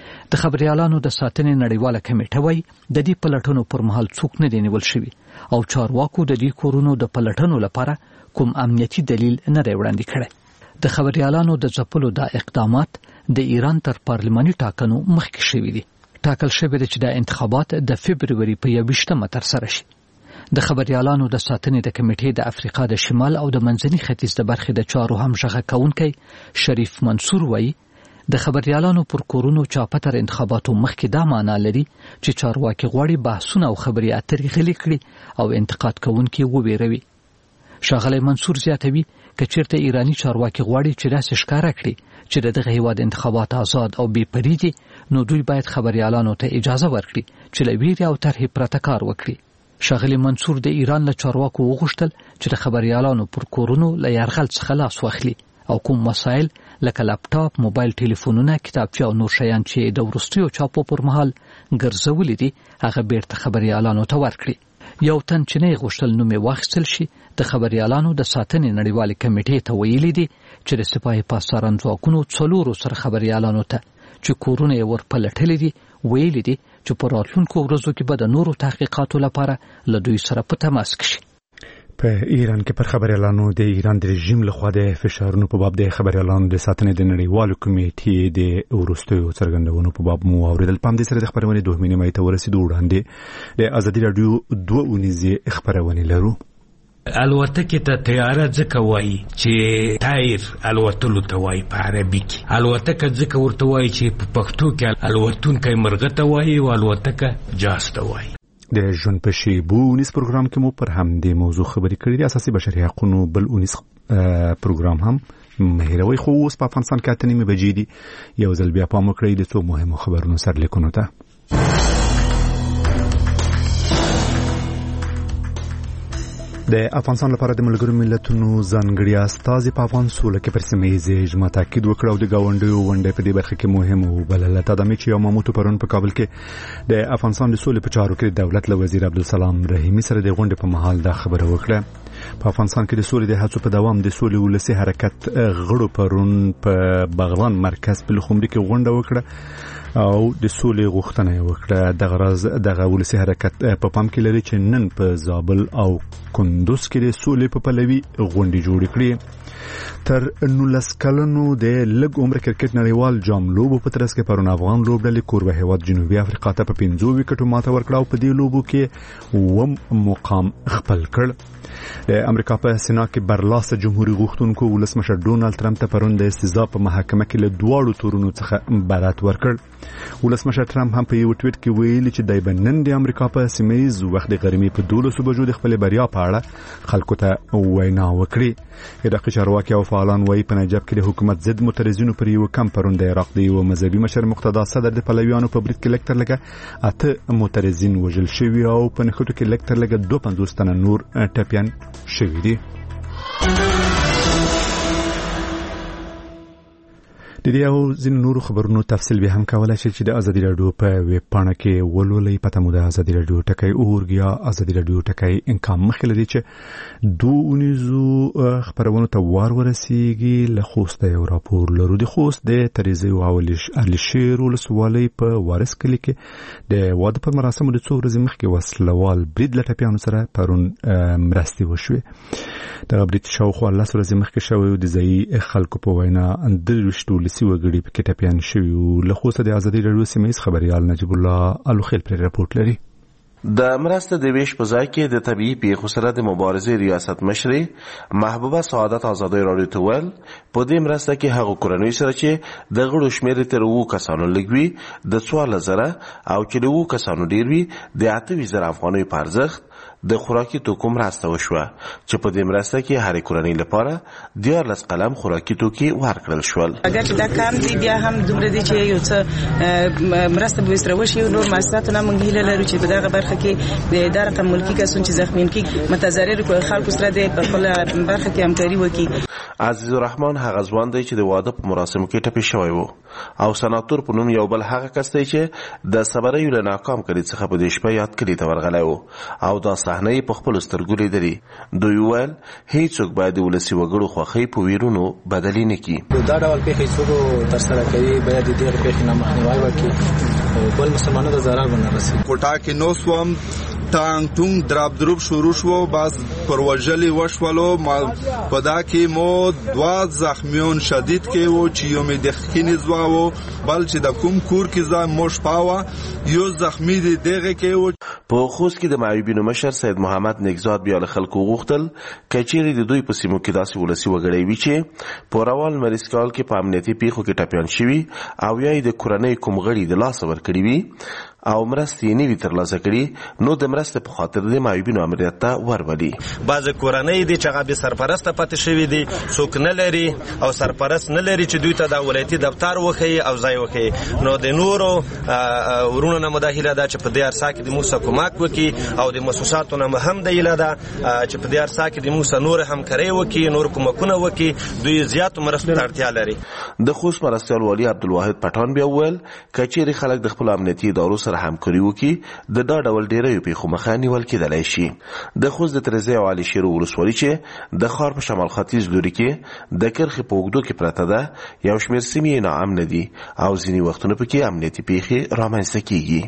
Speaker 8: د خبريالانو د ساتنې نړیواله کمیټه وایي د دې پلټنو پر مهال څوک نه دی نیول شوی او چارواکو د دې کورونو د پلټنو لپاره کوم امنیتي دلیل نه دی وړاندې کړی. د خبريالانو د ځپلو د اقدامات د ایران تر پارلماني ټاکنو مخکې شوي دي. ټاکل شوی دی چې د انتخابات د فبروري په 21مه ترسره شي. د خبريالانو د ساتنې د کمیټې د افریقا د شمال او د منځني ختیځ د برخې د چارو همغږی کوونکی شریف منصور وایي د خبريالانو پر کورونو چاپه تر انتخاباتو مخکې دا معنا لري چې چارواکي غواړي بحثونه او خبري اترې غلي کړي او انتقاد کوونکي وویروي. ښاغلی منصور زیاتوي چې چیرته ایرانی چارواکي غواړي چې داسې ښکاره کړي چې دغه هیواد انتخابات آزاد او بې پرې دي، نو دوی باید خبريالانو ته اجازه ورکړي چې له ویرې او طرحې پرته کار وکړي. ښاغلی منصور د ایران له چارواکو وغوښتل چې د خبريالانو پر کورونو له یرغل څخه لاس واخلي او کوم وسایل لکه لپټاپ، موبایل ټلیفونونه، کتابچې او نور شیان چې د وروستیو چاپو پر مهال ګرځولي دي هغه بیرته خبريالانو ته ورکړي. یو تن چې نه غوښتل نوم واخیستل شي د خبريالانو د ساتنې نړیوالې کمیټې ته ویلي دي چې د سپاهي پاسداران ځواکونو څلورو سره خبريالانو ته چې کورونه یې ورپلټلي دي ویلي دي چې په راتلونکو ورځو کې به د نورو تحقیقاتو لپاره له دوی سره په تماس کې شي.
Speaker 1: په ایران کې پر خبريالانو د ایران د رژیم لخوا د فشارونو په باب د خبريالانو د ساتنې د نړیوالو کمیټې د وروستیو څرګندونو په باب مو اوریدل. په دې سره د خبرونه 2 مې ته ورسېدو. وړاندې د ازادي رادیو 2 اونیزه خبرونه لرو.
Speaker 7: الوتکې ته طیاره ځکه وایي چې تایر الوتلو ته وایي په عربي کې. الوتکه ځکه ورته وایي چې په پښتو کې الوتونکی مرغه ته وایي او الوتکه جاز ته وایي.
Speaker 1: د ژوند په شیبو اونیس پروګرام کې مو پر همدې موضوع خبرې کړې دي. اساسي بشري حقوقو بل اونیس پروګرام هم مهیروي خو اوس په افغانستان کې 8 بجې دي. یو ځل بیا پام وکړئ د څو مهمو خبرونو سرلیکونو ته. د افغانستان لپاره د ملګرو ملتونو ځانګړي استازي په افغان سوله کې پر سیمه ییزه اجماع تاکید وکړ او د گاونډیو ونډه په دې برخه کې مهمه وبلله. تدامي چې یوماموتو پرون په کابل کې د افغانستان د سولې په چارو کې دولت له وزیر عبدالسلام رحیمي سره د غونډې په مهال دا خبره وکړه. په افغانستان کې د سولې د هڅو په دوام د سولې ولسي حرکت غړو پرون په بغلان مرکز په لخمري کې غونډه وکړه او د سولې غوښتنه وکړه. دغه ولسي حرکت په پام کې لري چې نن په زابل او کندوز کې د سولې په پلوي غونډې جوړې کړې. تر 19 کلنو د لږ عمر کرکټ نړیوال جام لوبو په ترڅ کې پرون افغان لوبډلې کوربه هیواد جنوبي افریقا ته په 15 وکټو ماته ورکړه او په دې لوبو کې مقام خپل کړ. د امریکا په سېنات کې برلاسه جمهوریت غوښتونکو ولسمشر ډونالد ټرمپ ته پرون د استیضاح په محکمه کې له دواړو تورونو څخه برات ورکړ. ولسمشر ټرمپ هم په یو ټویټ کې ویلي چې د بنن د امریکا په سیمایز وخت د غرمې په 12 بجو د خپل بریا په اړه خلکو ته وینا وکړي. عراقي چارواکي او فعالان وايي په نجب کې د حکومت ضد معترضینو پر یو کم پرون د عراق د یو مذهبي مشر مقتدا صدر د پلویانو په برید کې لکټر لګه 8 معترضین وژل شوي او په نخټو کې لکټر لګه 250 تنه نور ټپيان شوي دي. د دې او ځینو نورو خبرونو تفصیل به هم کولای شي چې د ازادي رادیو په ویب پاڼه کې ولولئ. پته مو د ازادي رادیو ټکی اورګیا ازادي رادیو ټکی انکام مخکې لري چې 2 اونیزو خبرونو ته ورسیږي. له خوست یو راپور لرو. د خوست د تریزي او علشیر ولسوالۍ په وارث کلی کې د واده پر مراسمو د 2 ورځې مخکې وسلوال برید له ټپیانو سره پرون مرستې وشوې. د برید شاوخوا 10 ورځې مخکې شوی د ځای خلکو په وینا 23 وګړي په کې ټپيان شوي. له خوسته د ازادي رادیو سیمایي خبريال نجیب الله الوخیل پر راپورټ لري.
Speaker 3: د مرسته د ویش په ځای کې د طبيعي پیښو سره د مبارزې ریاست مشري محبوبه سعادت ازادي رادیو ته ویل په دې مرسته کې هغه کورنۍ سره چې د غړو شمیر تر 2 کسانو لګوي د 14,000 او چې د 2 کسانو ډیر وي د 8,000 افغانۍ په ارزښت د خوراکي توکو مرسته وشوه چې په دې مرسته کې هر کورنۍ لپاره 14 قلم خوراکي توکي ورکړل شول.
Speaker 22: اگر دا کار دی بیا هم دومره دي چې یو څه مرسته به وسره وشي نور مؤسساتونه موږ هیله لرو چې په دغه برخه کې د اداره ملکی کسان چې زخمین کې متضرر خلکو سره د خپل برخه کې همکاري وکړي.
Speaker 3: عزیز الرحمن هغه ځوان دی چې د واده په مراسمو کې ټپي شوی وو او سناتور په نوم یو بل هغه کس دی چې د صبرې له ناکام کړي څخه په دې شپه یاد کړي ته ورغلی وو او دا صحنه په خپل سترګو لیدلې. دوی ویل هیڅوک باید ولسی وګړو خوښي په ویرونو بدلی نه کړي.
Speaker 23: دا ډول پیښې څو تر سره کوي باید د دې پیښې نه مخنیوي وکړي بل مسلمانانو ته ضرر ونه رسي.
Speaker 24: کوټه کې نو سوم ټانګ ټونګ دراب دروب شروع شو باز پروژلی وشولو په دا کې مو 2 زخمیون شدید کې وو چې یو مې د خکینې زواو بل چې د کوم کور کې ځای موش پاوه یو زخمی دی دغه کې وو.
Speaker 3: په خوست کې د معیوبینو مشر سید محمد نگزاد بیا له خلکو غوښتل کچېری د دوی په سیمو کې داسې ولسی وګړي وي چې په راول مریسکال کې په امنیتي پیښو کې ټپيان شوي او یا د کورنۍ کوم غړي د لاس ور کړی وي او مرستې نه وی ترلاسه کړي نو د مرستې په خاطر د معیوبینو امریت ته ورولي.
Speaker 25: بعض کورنۍ دي چې هغه به سرپرست پاتې شوی دي څوک نه لري او سرپرست نه لري چې دوی ته د ولایتي دفتر وخی او ځای وخی. نو د نورو ورونو نه مداخله ده چې په دې ارسا کې د موسی کومک وکي او د مؤسساتو نه هم د ایله ده چې په دې ارسا کې د موسی نور همکاري وکي نور کومکونه وکي دوی زیات مرستو ته اړتیا لري.
Speaker 3: د خوست مرستيال والي عبدالواحد پټان بیا ویل کچېری خلک د خپل امنیتي ادارو سره سره همکاري وکړي د دا ډول ډیریو پیښو مخه نیول کېدلی شي. د خوست د ترزی او علي شیر ولسوالي چې د ښار په شمال ختیځ لوري کې د کرښې په اوږدو کې پرته ده یو شمېر سیمې ناامنه دي او ځینې وختونه پکې امنیتي پیښې رامنځته کیږي.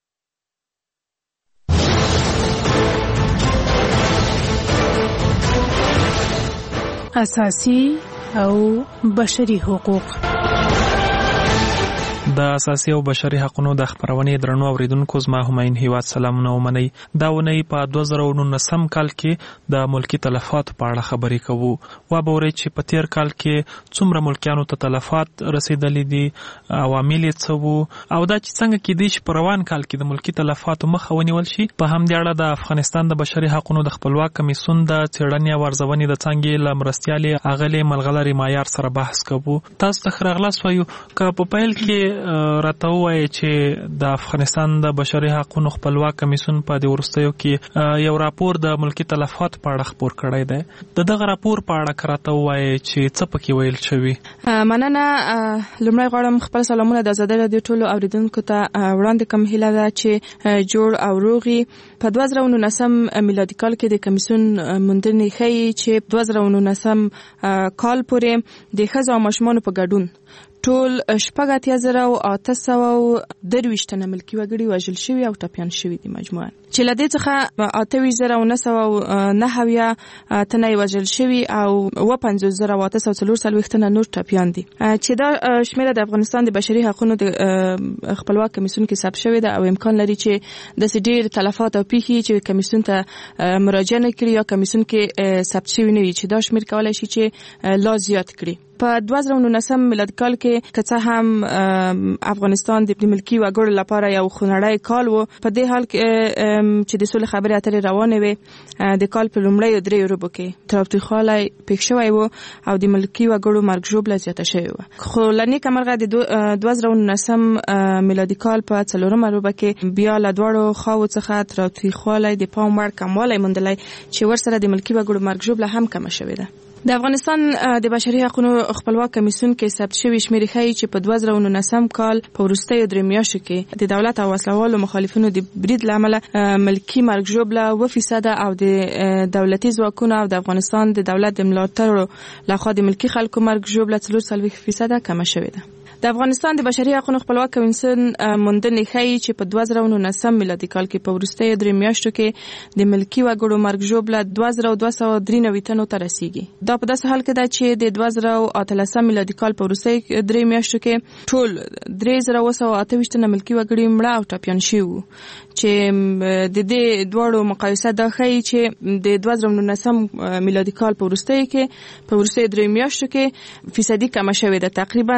Speaker 4: اساسي او بشري حقوق.
Speaker 5: د اساسي او بشري حقوقو د خبرونې درنو اوریدونکو زما هماین هیواد سلامونه ومنئ. دا ونی په 2019 کال کې د ملکی تلفات په اړه خبرې کوو. و به ورې چې په تیر کال کې څومره ملکیانو ته تلفات رسیدلې دي، عوامل یې څه وو او دا چې څنګه کې دي چې په روان کال کې د ملکی تلفاتو مخه ونیول شي. په همدې اړه د افغانستان د بشري حقوقو د خپلواک کمیسیون د څېړنې او ارزونې د څانګې له مرستیالې اغلې ملغلرې معیار سره بحث کوو. تاسو ته خراغلاس وایو که په پیل کې راته وایي چې د افغانستان د بشري حقوقو خپلواک کمیسیون په دې وروستیو کې یو راپور د ملکی تلفات په اړه خپور کړی دی. د دغه راپور په اړه راته وایي چې څه پکې ویل شوي.
Speaker 6: مننه. لومړی غواړم خپل سلامونه د ازادي رادیو ټولو اوریدونکو ته وړاندې کوم. هیله ده چې جوړ او روغي. په 2019 میلادي کال کې د کمیسیون موندنې ښیي چې 2019 کال پورې د ښځو او ماشومانو په ګډون ټول 8823 تنه ملکی وګړي وژل شوي او ټپیان شوي دي مجموعاً، چې له دې څخه 28909 تنه وژل شوي او 55840 تنه نور ټپیان دي، چې دا شمیره د افغانستان د بشري حقوقو د خپلواک کمیسیون کې ثبت شوی ده او امکان لري چې د ډېر تلفات او پیښې چې کمیسیون ته مراجعه نکړي یا کمیسیون کې ثبت شوی نه وي چې دا شمیر کولای شي چې لا زیات کړي. په 2019 میلادي کال کې که څه هم افغانستان د ملکی وګړو لپاره یو خونړی کال و، په دې حال کې چې د سولې خبرې اترې روانې وې د کال په لومړیو 3 ورځو کې تاوتریخوالی پېښ شوی و او د ملکی وګړو مرګ ژوبله زیاته شوې وه. خو له نیکه مرغه د 2019 میلادي کال په 4مه ورځ کې بیا له دواړو خواوو څخه تاوتریخوالی د پام وړ کموالی موندلی چې ورسره د ملکی وګړو مرګ ژوبله هم کمه شوې ده. د افغانستان د بشري حقوقو خپلواک کمیسیون کې ثبت شوی شمیرې ښیي چې په 2019 کال په وروستیو 3 میاشتو کې د دولت او وسلوالو مخالفینو د برید له امله ملکی مرګ ژوبله 2% او د دولتي ځواکونو او د افغانستان د دولت د ملاتړو لخوا د ملکی خلکو مرګ ژوبله 4% کمه شوې ده. د افغانستان د بشري حقوقو خپلواک کمیسیون موندنې ښیي چې په 2019 میلادي کال کې په وروستیو 3 میاشتو کې د ملکی وګړو مرګ ژوبله 2293 تنو ته رسیږي. دا په داسې حال کې ده چې د 2013 میلادي کال په وروستیو 3 میاشتو کې ټول 3228 تنه ملکی وګړي مړه او ټپیان شوي وو، چې د دې دواړو مقایسه دا ښیي چې د 2019 میلادي کال په وروستیو 3 میاشتو کې فیصدي کمه شوې ده، تقریبا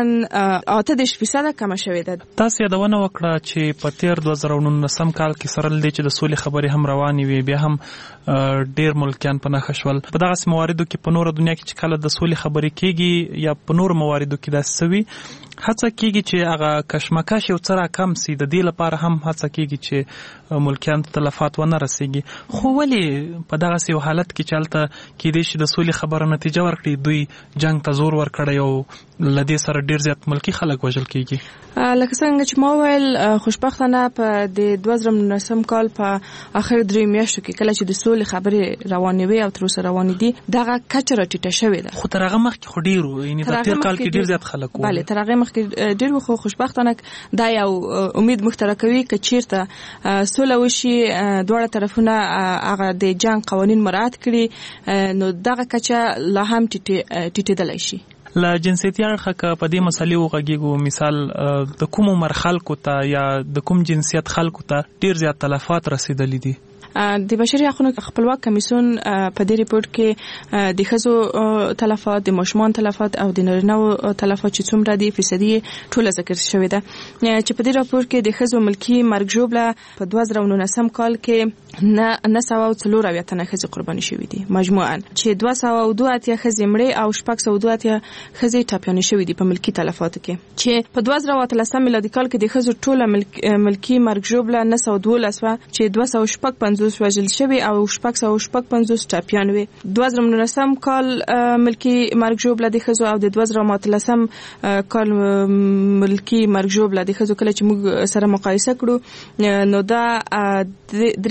Speaker 6: 8% کمه شوې ده.
Speaker 5: تاسو یادونه وکړه چې په تیر 2019 کال کې سره لدې چې د سولې خبرې هم روانې وي، بیا هم ډېر ملکیان په نښه شول. په دغسې مواردو کې په نوره دنیا کې چې کله د سولې خبرې کېږي یا په نورو مواردو کې داسې څه وي، هڅه کېږي چې هغه کشمکش یو څه راکم سي. د دې لپاره هم هڅه کېږي چې ملکیان ته تلفات ونه رسېږي. خو ولې په دغسې یو حالت کې چې هلته کېدای شي د سولې خبره نتیجه ورکړي، دوی جنګ ته زور ورکړی او له دې سره ډېر زیات ملکي خلک وژل کېږي؟
Speaker 6: لکه څنګه چې ما وویل، خوشبختانه په د 2019 کال په اخر 3 میاشتو کې کله چې د سولې خبرې روانې وي او تر اوسه روانې دي، دغه کچه راټیټه شوې ده.
Speaker 5: خو تر هغه مخکې خو ډېر وو، یعنې په تېر کال کې ډېر زیات خلک وو.
Speaker 6: بله، تر هغې مخکې ډېر وو، خو خوشبختانه دا یو امید موږ ته راکوي که چېرته سوله وشي، دواړه طرفونه هغه د جنګ قوانین مراعات کړي، نو دغه کچه لا هم ټیټېدلی شي.
Speaker 5: له جنسیتي اړخه که په دې مسلې وغږیږو، مثال د کوم عمر خلکو ته یا د کوم جنسیت خلکو ته ډېر زیات تلفات رسیدلی دي؟
Speaker 6: د بشري حقوقو خپلواک کمیسیون په دې ریپورت کې د ښځو تلفات، د ماشومان تلفات او د نارینه‌و تلفات چې څومره دي فیصدي ټوله ذکر شوې ده، چې په دې راپور کې د ښځو ملکی مرګ ژوبله په 2019 کال کې 904 تنه ښځې قرباني شوې دي مجموعاً، چې 282 ښځې مړې او 682 ښځې ټپیانې شوې دي په ملکی تلفاتو کې، چې په 2013 میلادي کال کې د ښځو ټوله ملکی مرګ ژوبله 912 چې 255 250 وژل شوي او 650 ټپيان وي. 2019 کال ملکی مرګ ژوبله د ښځو او د 2013 کال ملکی مرګ ژوبله د ښځو کله چې موږ سره مقایسه کړو نو دا 3.38%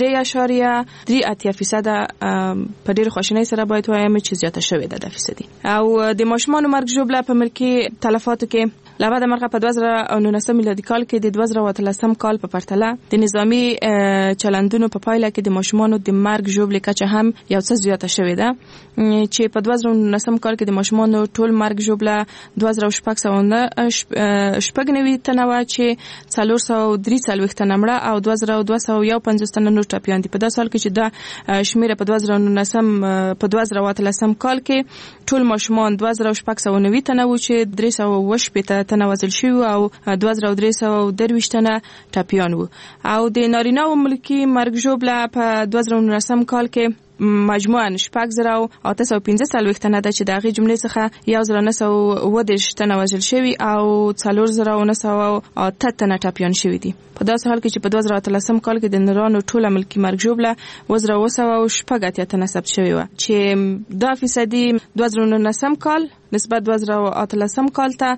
Speaker 6: په ډېر خوشنۍ سره باید وایم چې زیاته شوې ده د فیصدي. او د ماشومانو مرګ ژوبله په ملکی تلفاتو کې لابد مرغه په 2019 میلادي کال کې د 2013 کال په پرتله د نظامی چلندونو په پایله کې د ماشومانو د مرګ ژوبلې کچه هم یو څه زیاته شوې ده چې په 2019 کال کې د ماشومانو ټول مرګ ژوبله 2690 تنه و چې 443 تنه مړه او 2251 تنه نور ټپيان دي. په داسې حال کې چې دا شمیره په 2013 کال کې ټول ماشومان 2690 تنه و چې 380 تنه وزل شوی او 2323 تنه ټپيان وو. او د نارینه او ملکی مرګ ژوبله په 2019 کال کې مجموعاً 6815 تنه ده چې د هغې جملې څخه 1910 تنه وژل شوي او 4908 تنه ټپیان شوي دي. په داسې حال کې چې په 2013 کال کې د نرانو ټوله ملکي مرګ ژوبله 1980 تنه ثبت شوي وه چې دا فیصدي 2019 کال نسبت 2013 کال ته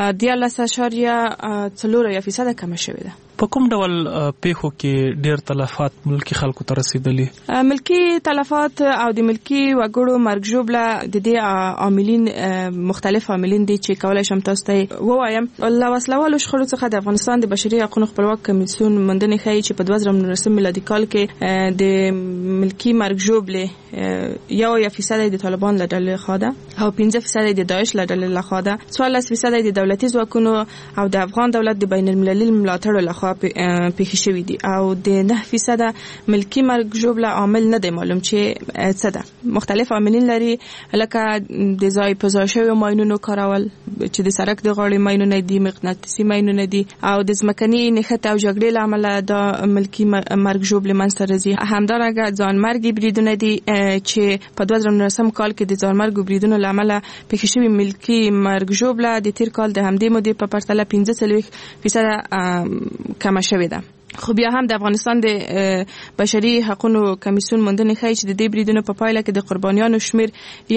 Speaker 6: 14.4% کمه شوې ده.
Speaker 5: په کوم ډول پیښو کې ډېر تلفات ملکی خلکو ته رسیدلي؟
Speaker 6: ملکی تلفات او د ملکی وګړو مرګ ژوبله د دې عاملین مختلف عاملین دي چې کولای شم تاسو ته ووایم. له وسلوالو شخړو څخه د افغانستان د بشري حقوقو خپلواک کمیسیون موندنې ښیي چې په 2019 میلادي کال کې د ملکی مرګ ژوبلې 1% د طالبان له ډلې خوا ده او 15% د داعش له ډلې له خوا ده، 14% د دولتي ځواکونو او د افغان دولت د بین المللي ملاتړ له خوا پیښې شوې دي او د 9% ملکی مرګ ژوبله عامل نه دی معلوم چې څه ده. مختلف عاملین لري لکه د ځای په ځای شویو ماینونو کارول چې د سړک د غاړې ماینونه دي، مقناطیسي ماینونه دي او د ځمکني نښتې او جګړې له امله دا ملکی مرګ ژوبلې منځته راځي. همدارنګه ځانمرګي بریدونه دي چې په 2019 کال کې د ځانمرګو بریدونو له امله پیښې شوې ملکی مرګ ژوبله د تیر کال د همدې مودې په پرتله 15% کمه شوې ده. خو بیا هم د افغانستان د بشري حقوقو کمیسیون موندنې ښیي چې د دې بریدونو په پایله کې د قربانیانو شمیر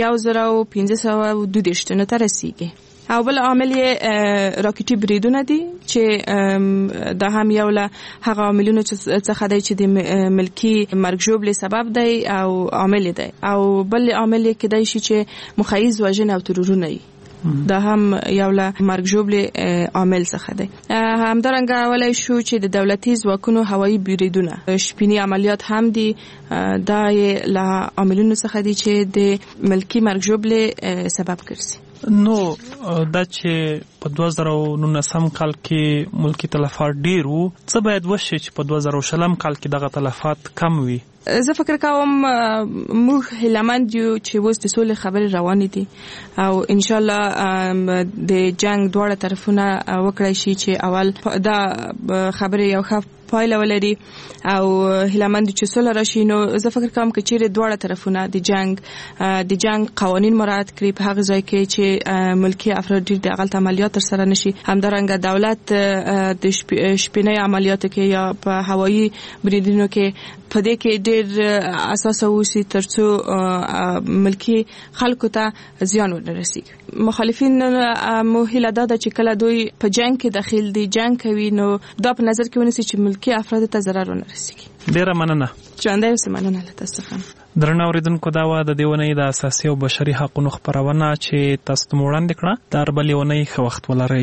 Speaker 6: 1522 تنو ته رسیږي. او بل عامل راکټي بریدونه دي چې دا هم یو له هغه عاملونو څخه دی چې د ملکی مرګ ژوبلې سبب دی او عامل دی. او بل عامل کېدای شي چې مخیز وژنه او ترورونه وي، دا هم یو له مرګ ژوبلې عامل څخه دی. همدارنګه ولای شو چې د دولتي ځواکونو هوایي بریدونه شپینی عملیات هم دي، دا له عاملونو څخه دي چې د ملکی مرګ ژوبلې سبب ګرځي.
Speaker 5: نو دا چې په 2019 کال کې ملکی تلفات ډیر وو، څه باید وشي چې په 2020 کال کې دغه تلفات کم وي؟
Speaker 6: زه فکر کوم موږ هیلهمند یو چې اوس د سولې خبرې روانې دي او ان شاء الله د جنگ دواړه طرفونه وکړای شي چې اول دا خبرې یو ښه پایله ولري او هیلهمند چې سوله راشي. نو زه فکر کوم چې چیرې دواړه طرفونه د جنگ قوانین مراعات کړي په هغه ځای کې چې ملکی افراد ډېر د غلط عملیات تر سره نشي. همدارنګه دولت د شپینی عملیاتو کې یا په هوایي بریدونو کې په دې کې ډېر اساس اوسي ترڅو ملکی خلکو ته زیان ورسیږي. مخالفین مو هیله ده چې کله دوی په جنگ کې داخل دي جنگ کوي نو دا په نظر کې ونیسي چې ملکی افراد ته ضرر ونه رسیږي.
Speaker 5: ډیره مننه.
Speaker 6: ژوندی اوسئ. مننه له تاسو څخه.
Speaker 5: درنو اوریدونکو دا و د دې ونې د اساسي او بشري حقوقو خبرونه چې تاسو ته وړاندې کړه. د اربلې ونې ښه وخت ولرئ.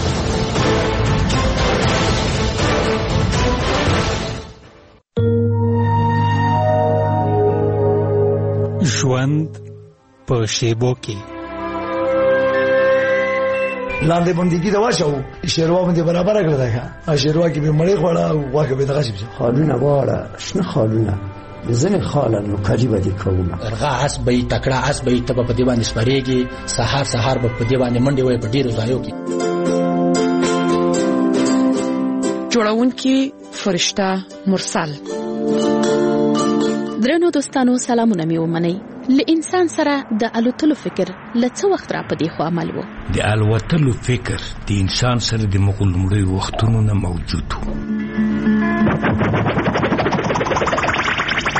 Speaker 2: ژوند په شیبو کې
Speaker 9: لاندې بندګي دا واچو شیروا باندې برابر کړل دا شیروا کې به مړی خوړه او واکه به دغه شي
Speaker 11: خالونه واړه شنه خالونه ځنه خالانو قریبه دي کومه
Speaker 12: ارغه اس به تکړه اس به ته په دې باندې سپریږي سحر به په دې باندې منډي وای په ډیرو ځایو کې
Speaker 13: جوړونکي فرشته مرسل. درنو دوستانو سلامونه مې ومنئ. له انسان سره د الوتلو فکر لڅ وخت را پدې خو عمل وو.
Speaker 7: د الوتلو فکر د انسان سره د مغول مړي وختونو نه موجود وو.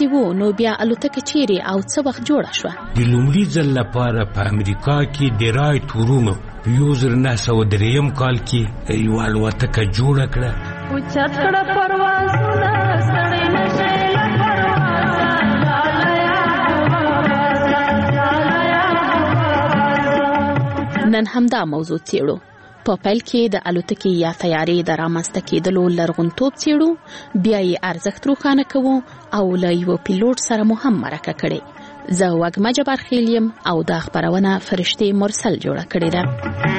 Speaker 13: کې وو نو بیا الوتکه چیرې او څه وخت جوړه شوه؟
Speaker 7: د لومړي ځل لپاره په امریکا کې د رایټ ورونو په 1903 کال کې یوه الوتکه جوړه کړه.
Speaker 14: اوچت کړه پروازونه سړی نشي له پروازه.
Speaker 13: نن همدا موضوع څېړو. په پیل کې د الوتکې یا طیارې د رامنځته کېدلو لرغونتوب څېړو، بیا یې ارزښت روښانه کوو او له یوه پیلوټ سره مو هم مرکه کړې. زه وږمه جبارخیل یم او دا خپرونه فرشتې مرسل جوړه کړې ده.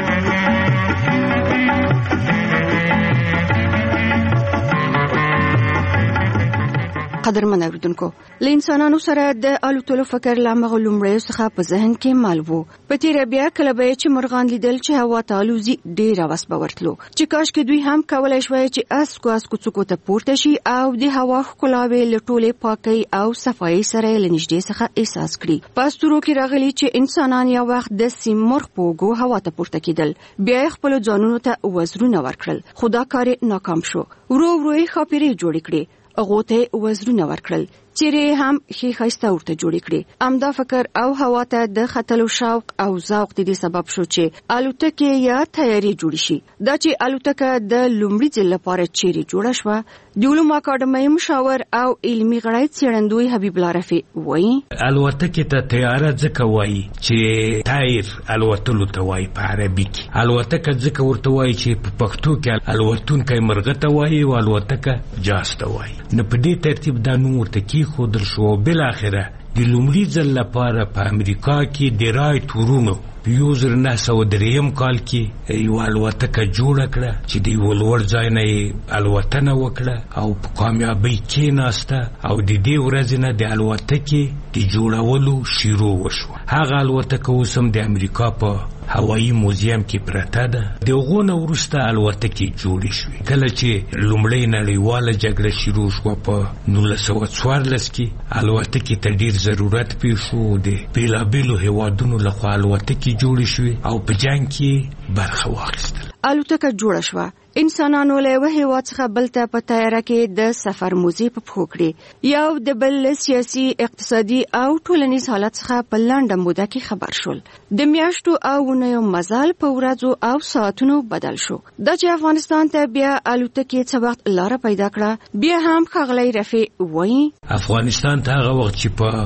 Speaker 16: قدرمن اوریدونکو، له انسانانو سره د الوتلو فکر لا مغه لومړیو څخه په ذهن کې مال وو. په تیره بیا کله به چې مرغان لیدل چې هوا ته الوزي ډېر هوس به ورتلو چې کاش کې دوی هم کولای شوی چې اسکو څوکو ته پورته شي او د هوا ښکلاوې له ټولې پاکۍ او صفایي سره له نږدې څخه احساس کړي. په اسطورو کې راغلي چې انسانان یو وخت د سیمرغ په اوږو هوا ته پورته کېدل، بیا یې خپلو ځانونو ته وزرونه ورکړل، خو دا کار یې ناکام شو. ورو ورو یې ښاپېرې جوړې کړې، هغو ته وزرونه ورکړل، چیرې هم ښایسته ورته جوړې کړې. همدا فکر او هوا ته د ختلو شوق او ذوق د دې سبب شو چې الوتکې یا طیارې جوړې شي. دا چې الوتکه د لومړي ځل لپاره چیرې جوړه شوه، د علومو اکاډمۍ مشاور او علمي غړی څېړندوی حبیب الله رفیع وایي
Speaker 7: الوتکې ته طیاره ځکه وایي چې طایر الوتلو ته وایي په عربي کې. الوتکه ځکه ورته وایي چې په پښتو کې الوتونکی مرغه ته وایي او الوتکه جاز ته وایي. نو په دې ترتیب دا نوم ورته کېښودل شو. بالاخره د لومړي ځل لپاره په امریکا کې د رایټ ورونو په 1903 کال کې یوه الوتکه جوړه کړه چې د یوه لوړ ځای نه یې الوتنه وکړه او په کامیابۍ کېناسته او د دې ورځې نه د الوتکې د جوړولو شروع وشوه. هغه الوتکه اوس هم د امریکا په هوایي موزیم کې پرته ده. د هغو نه وروسته الوتکې جوړې شوې. کله چې لومړۍ نړیواله جګړه شروع شوه په 1914 کې الوتکې ته ډېر ضرورت پیښ شو. د بېلابېلو هېوادونو لخوا الوتکې جوړې شوې او په جنګ کې برخه واخیستل.
Speaker 16: الوتکه جوړه شوه. انسانانو له یوه هېواد څخه بل ته په طیاره کې د سفر موزې په پښو کړې. یو د بل سیاسي، اقتصادي او ټولنیز حالت څخه په لنډه موده کې خبر شول. د میاشتو او اونیو مزل په ورځو او ساعتونو بدل شو. دا چې افغانستان ته بیا الوتکې څه وخت لاره پیدا کړه، بیا هم ښاغلی رفیع وایي
Speaker 7: افغانستان ته هغه وخت چې په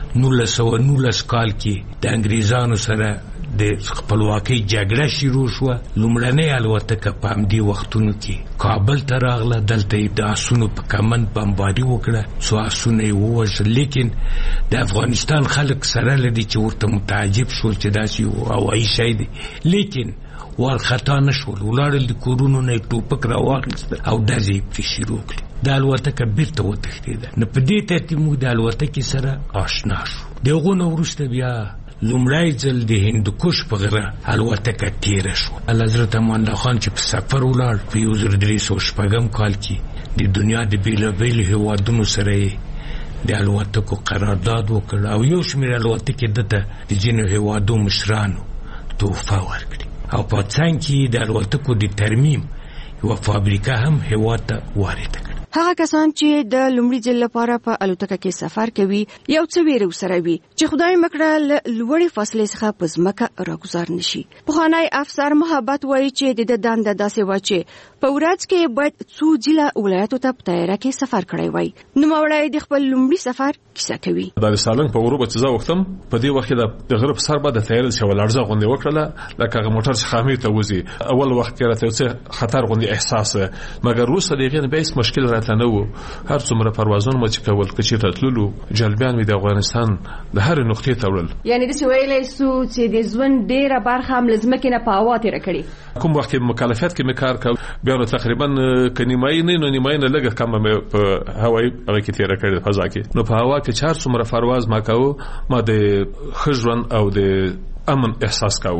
Speaker 7: 1919 کال کې د انګریزانو سره د خپلواکۍ جګړه شروع شوه، لومړنۍ الوتکه په همدې وختونو کې کابل ته راغله. دلته یې د آسونو په کمند بمباري وکړه، څو آسونه یې ووژل. لیکن د افغانستان خلک سره لري چې ورته متعجب شول چې داسې یو هوایي شی دی، لیکن وارخطا نه شول. ولاړل د کورونو نه یې ټوپک راواخیستل او ډزې یې پرې شروع کړې. د الوتکه بیرته وتښتېده. نو په دې ترتیب موږ د الوتکې سره آشنا شو. د هغو نه وروسته بیا لومړی ځل د هندوکش په غره الوتکه تیره شوه. حضرت امان الله خان چې په سفر ولاړ په 1306 کال کې د دنیا د بېلابېلو هېوادونو سره یې د الوتکو قرارداد وکړ او یو شمېر الوتکې دته د ځینو هېوادو مشرانو تحفه ورکړي او په څنګ کې د الوتکو د ترمیم یوه فابریکه هم هېواد ته وارده کړه.
Speaker 16: هغه کسان چې د لومړي ځل لپاره په الوتکه کې سفر کوي یو څه ویره سره وي چې خدای مکړه لوړې فاصلې څخه په ځمکه راګزار نشي. پخوانی افسر محبت وایي چې د دنده داسې و چې په ورځ کې باید څو ځله ولایتو ته په طیاره کې سفر کړی وای. نوموړی د خپل لومړي سفر کیسه کوي.
Speaker 17: د سالنګ په غروب چې زه وختم په دې وخت د غرب سر به د طیارې شو لړزه غونډه وکړه، لکه موټر خامې ته وځي. اول وخت کې راته څه خطر غونډه احساس، مګر روسه دغه به هیڅ مشکل راته نه و. هر څومره پروازونه مو چې کول کچې راتللو جلبیان می د افغانستان د هر نقطې ته وړل.
Speaker 16: یعنی د سویلې سو چې د ژوند ډیره برخه هم لزمکه نه په هوا تیر کړی.
Speaker 17: کوم وخت مکلفیت کې مکار کو بیا نو تقریبا کنيمای نه نیمای نه لګ کم په هوایي هغه کې تیر کړی فضا کې. نو په هوا کې 400 پرواز ما کاوه، ما د خجرن او د امن احساس کاوه.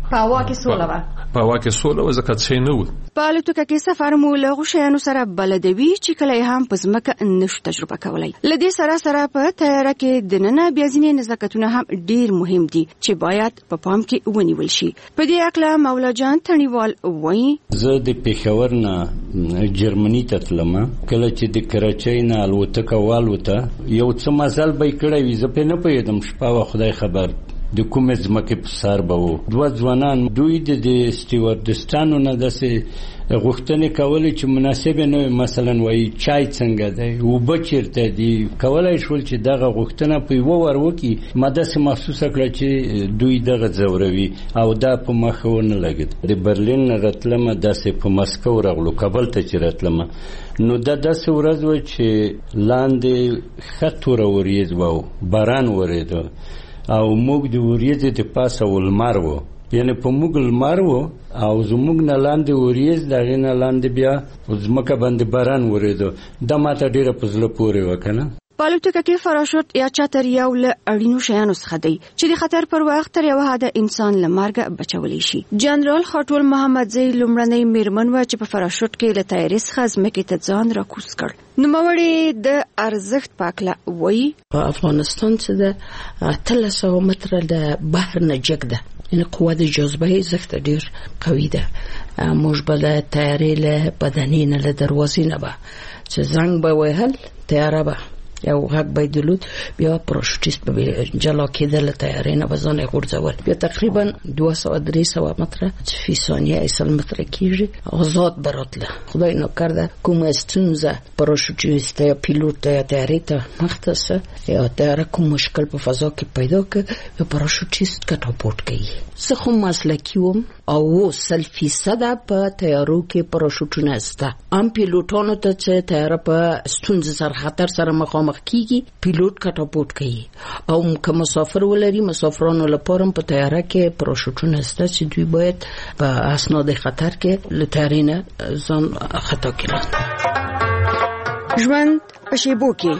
Speaker 16: په هوا کې سوله وه
Speaker 17: په هوا کې سوله وه ځکه څه نه و
Speaker 16: په الوتکه کې سفر مو له هغو شیانو سره بلدوي چې کله هم په ځمکه نشو تجربه کولی. له دې سره په تیاره کې دننه بیا ځینې نزاکتونه هم ډیر مهم دي چې باید په پام کې ونیول شي. په دې اړه مولا جان تڼیوال وایي
Speaker 10: زه د پېښور نه جرمني ته تلم. کله چې د کراچۍ نه الوتکه والوته یو څه مزل به یې کړی وي زه پرې نه پوهېدم شپه وه خدای خبر د کومې ځمکې په سر به وو. دوه ځوانان دوی د سټیوارډستانو نه داسې غوښتنې کولې چې مناسبې نه وي، مثلا وایي چای څنګه دی، اوبه چېرته دي. کولی شول چې دغه غوښتنه په یوه ور وکړي. ما داسې محسوسه کړه چې دوی دغه ځوروي او دا په مخه ونه لګېد. د برلین نه راتلمه داسې په مسکو راغلو، کابل ته چې راتلمه نو دا داسې ورځ وه چې لاندې ښه توره وریځ وه، باران ورېده او موږ د وریځې د پاسه لمر و، یعنی په موږ لمر و او زموږ نه لاندې وریځ، د هغې نه لاندې بیا ځمکه باندې باران ورېده. دا ماته ډېره په زړه پورې وه که نه.
Speaker 16: په الوتکه کې فراشوت یا چتر یو له اړینو شیانو څخه دی چې د خطر پر وخت تر یوه حده انسان له مرګه بچولی شي. جنرال خاټول محمدزی لومړنۍ میرمن وه چې په فراشوت کې له طیارې څخه ځمکې ته ځان راکوز کړ. نوموړې د ارزښت په هکله وایي
Speaker 15: په افغانستان چې د 1300 متره د بحر نه جګ ده، یعنې قوه د جاذبه ارزښت ډېر قوي ده. موږ به له طیارې له بدنې نه له دروازې نه به چې زنګ به وهل طیاره به یو غږ به یې درلود، بیا پراشوټیست به جلا کېده له طیارې نه به ځان یې غورځول. بیا تقریبا 200-300 متره فی ثانیه 80 متره کېږي، آزاد به راتله. خدای ناکرده کومه ستونزه پراشوټیست یا پیلوټ یا طیارې ته مخته سه یا طیاره کوم مشکل په فضا کې پیدا کړ، یا پراشوټیست کټاپوټ کوي. زه خو مسلکي وم او 100% په طیارو کې پراشوټونه شته. عام پیلوټانو ته چې طیاره په ستونزه سره خطر سره مخامخ کیږي، پیلوټ کټاپوټ کوي. او که مسافر ولري، مسافرانو لپاره په طیاره کې پراشوټونه شته چې دوی باید په اسناد خطر کې له طیارې نه ځان خطا کړي.
Speaker 16: ژوند په شیبو کې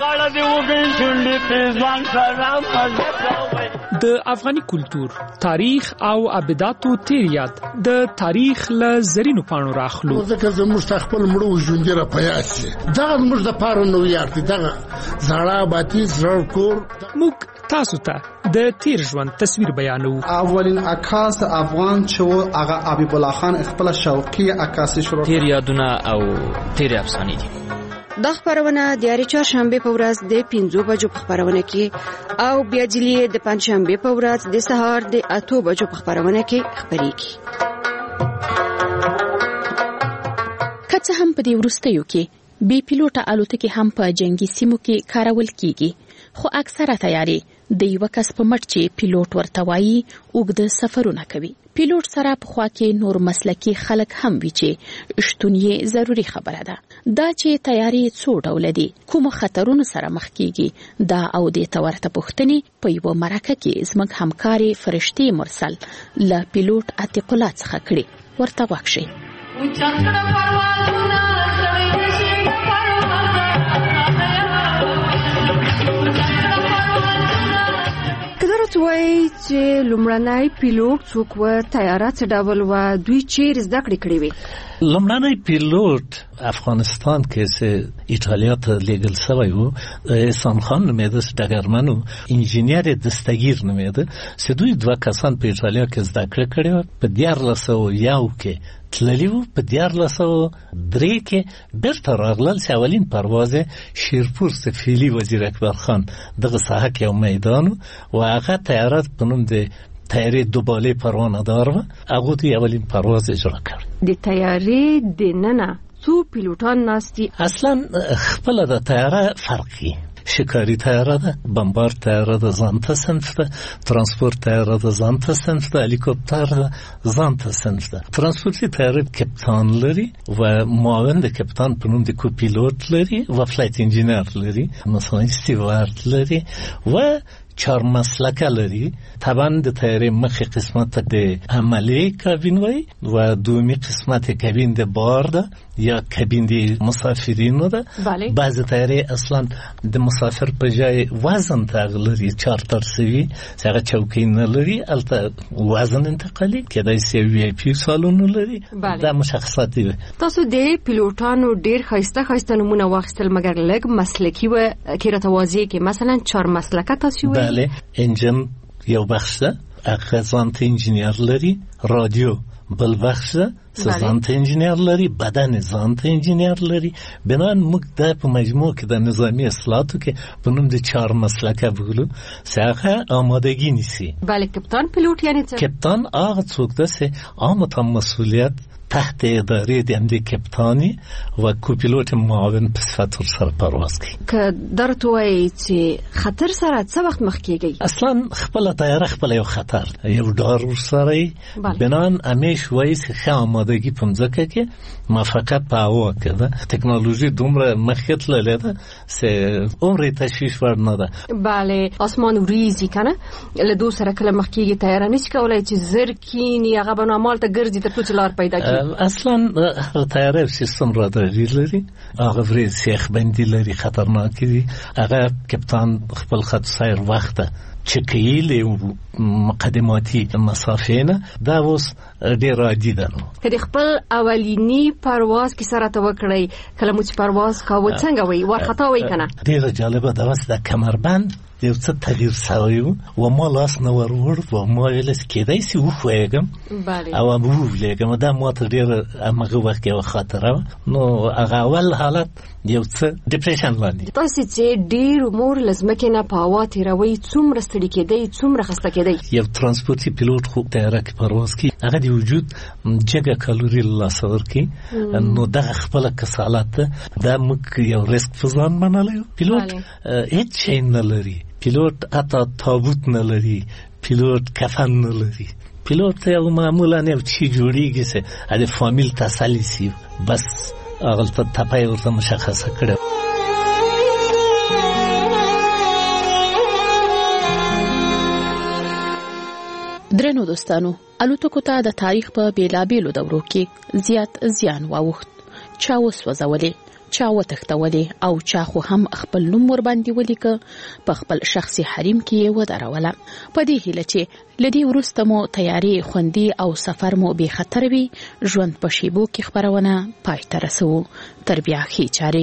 Speaker 2: د افغاني کلتور، تاریخ او ابداتو تیر یاد د تاریخ له زرینو پاڼو راخلو.
Speaker 18: ځکه زموږ ته خپل مړو ژوندي را په یاد شي. دغه زموږ دپاره نو ویاړ دی، دغه زاړه آبادي زړه کور.
Speaker 2: موږ تاسو ته د تیر ژوند تصویر بیانو.
Speaker 19: اولین عکاس افغان چې هغه حبیب الله خان خپل شوقي عکاسي شروع.
Speaker 20: تیر یادونه او تیر افسانې دي.
Speaker 16: دا خبرونه د چهارشنبه په ورځ د 5 بجو په خبرونه کې او بیا ځلې د پنځشنبه په ورځ د سهار د 8 بجو په خبرونه کې خبرېږي.
Speaker 13: کڅ هم په دې وروستیو کې بي پیلوټه الوتکې هم په جنگي سیمو کې کارول کیږي، خو اکثره تیارې د یو کس په مټ چې پیلوټ ورته وایي اوږده سفرونه کوي. پیلوټ سره په خوا کې نور مسلکي خلک هم وي چې شتون یې ضروری خبره ده. دا چې تیارې څو ډول دي، کوم خطرونو سره مخ کیږي، دا او د تورته پوښتنې په یو مرکه کې زموږ همکاري فرشتي مرسل له پیلوټ عتیق الله څخه کړي. ورته واکشي
Speaker 16: وایي چې لومړنی پیلوټ څوک و، طیاره څه ډول و، دوی چیرې زده کړې کړې وې؟
Speaker 26: لومړنی پیلوټ افغانستان کې چې ایټالیا ته لیږل شوی و، احسان خان نومېده، ډګرمن و، انجینیر دستګیر نومېده، چې دوی 2 کسان په ایټالیا کې زده کړې کړې وه. په 1401 کې تللی وو، په 1403 کې بیرته راغلل چې اولین پرواز شیرپور سفیلی وزیر اکبر خان دغه ساحه کې یو میدان و هغه طیاره په نوم د طیارې دوباله پروانه دار و، هغه د اولین پرواز اجرا کړ.
Speaker 16: د طیارې دننه څو پیلوټان ناستي؟
Speaker 26: اصلا خپل د طیاره فرقي شکاری طیاره ده، بمبار طیاره ده ځانته صنف ده، ترانسپورت طیاره ده ځانته صنف ده، هلیکوپتر ده ځانته صنف ده. ترانسپورتي طیاره کپتان لري و معاون د کپتان په نوم د کوپیلوټ لري و فلایت انجینر لري، مثلا استیوارد لري و 4 مسلکه لري. طبعا د طیارې مخی قسمت د عملی کابین وی و دومی قسمت کابین د بار ده، یا کابین د مسافرینو ده. بعض طیارې اصلا د مسافر په ځای وزن تغلري چارتر سوي څنګه چوکۍ نه لري البته وزن انتقالي کېدای شي وی آی پی سالون لري. دا مشخصات دي.
Speaker 1: تاسو د پیلوټانو ډیر خاصه نمونه واخیستل مګر لږ مسلکی و کې راتوازی کې مثلا 4 مسلکه تاسو وي.
Speaker 26: بله انجن یو بخش ده، اقزانت انجینیر لري، رادیو بل بخش ده، سزانت انجینیر لري، بدن زانت انجینیر لري. بنان موږ د په مجموع کې د نظامی اصلاحاتو کې په نوم د 4 مسلکه بولو څنګه آمادگی نیسی.
Speaker 1: بله کپتان پیلوټ یعنی څه؟
Speaker 26: کپتان هغه څوک ده چې عامه مسئولیت تحت اداره د امده کپتانی و کوپیلوت معاون په صفت سره پرواز کوي.
Speaker 1: که درته وایي چې خطر سره څه وخت مخ کیږي؟
Speaker 26: اصلا خپل طیاره خپل یو خطر یو ډار ورسره بنان همیش وایي چې ښه آمادگی په مځکه کې موافقت په هوا کې ده. تکنولوژي دومره مخکې تللې ده چې عمر تشویش ور نه ده.
Speaker 1: بله اسمان وریزي کنه له دو سره کله مخ کیږي طیاره نشي کولای چې زر کینی هغه بنامال ته ګرځي تر څو لار پیدا کړي.
Speaker 26: اصلا طیاره سیستم راداري لري، هغه ورې سیخ بندي لري، خطرناک دي. هغه کپتان خپل خط سیر وخت چکی له مقدماتي مسافه نه دا اوس ډیر عادي ده. نو
Speaker 1: کله خپل اولینی پرواز کې سره ته وکړی کله مو چې پرواز کاوه څنګه وای ورخطا وای کنه؟
Speaker 26: ډیر جالبه ده. وس د کمربند یو څه تغییر شوی و ما لاس نه ورور و ما ویل کېدای شي وخوېږم او مو ولېږم. دا ماته ډیر هغه وخت یو خاطره. نو هغه اول حالت یو څه ډیپریشن باندې.
Speaker 1: تاسو چې ډیر امور لازمکه نه پاوه تیروي څومره ستړي کېدای څومره خسته کېدای؟
Speaker 26: یو ترانسپورتي پیلوټ خو طیاره کې پرواز کوي هغه د وجود جګه کالوري لاس ورکی. نو دغه خپل کسالت دا موږ یو ریسک فزان منلو. پیلوټ هیڅ شي نه لري، پیلوټ اتا تابوت نه لري، پیلوټ کفن نه لري. پیلوټ یو معمولا یو چی جوړیږي چې د فامیل تسلی سی بس هغه ته تپای ورته مشخصه کړه.
Speaker 13: درنو دوستانو، الوتکو ته د تاریخ په بیلابیلو دورو کې زیات زیان واوښت. چا وسوځولې، چا وتښتولې او چا خو هم خپل نوم ور باندې ولیکه، په خپل شخصي حریم کې ودروله. په دې هیله چې لدی ورسته مو تیاری خوندي او سفر مو به خطر وي، ژوند په شیبو کې خبرونه پای ته رسو. تر بیا ښې چارې.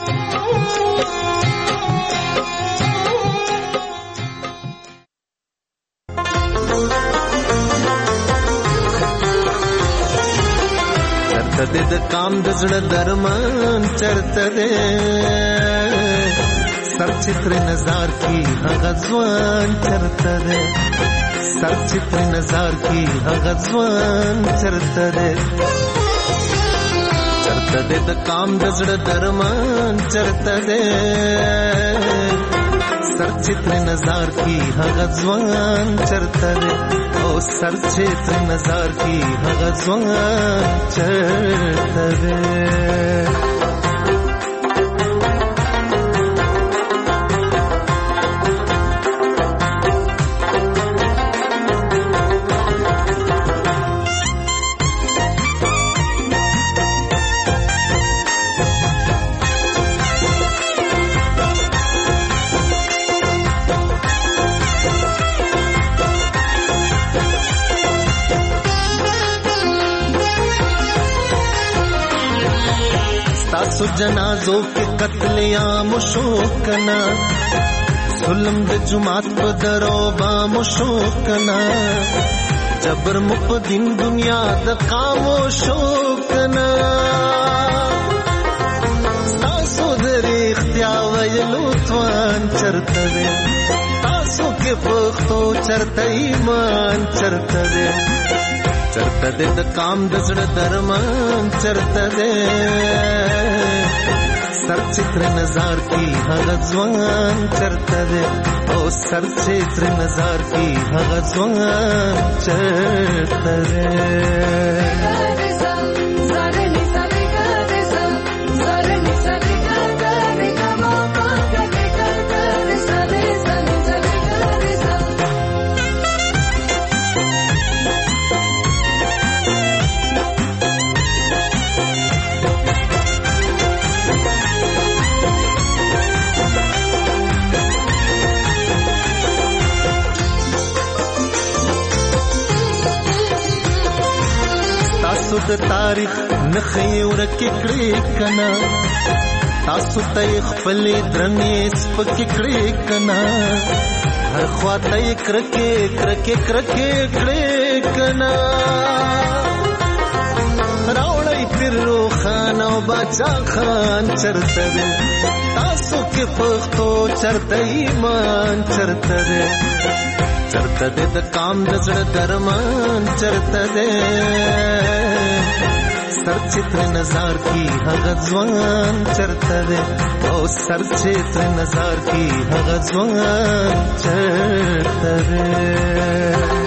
Speaker 8: چرته د کام د زړه درمان چرته ده سر چتر نظر کی هغه ځوان چرته ده سر چتر نظر کی هغه ځوان چرته ده چرته د کام د زړه درمان چرته ده سر چتر نظر کی هغه ځوان چرته ده او سر چتر نظر کی هغه ځوان چرته ده. سو جنازوں کے قتلیام شوکنا ظلم د جماعت په درو بام شوکنا جبر مقدم دنیا د قامو شوکنا تاسو درې اختیار ویلو توان چرته ده تاسو کې پختو چرته ایمان چرته ده چرته ده د کام د زړه درمان چرته ده سر چتر نظر کی هغه ځوان چرته ده او سر چتر نظر کی هغه ځوان چرته ده. د تاریخ نخې ورکې کړې کنا تاسو ته خپل درنې سپکې کړې کنا هر خواته کرکې کرکې کرکې کړې کنا راوړی پیرو خان او باچا خان چرته دې تاسو کې پښتو چرته ایمان چرته دې چرته دې د کام د زړه درمان چرته دې سر چتر نظر کی هغه ځوان چرته دې او سر چتر نظر کی هغه ځوان چرته دې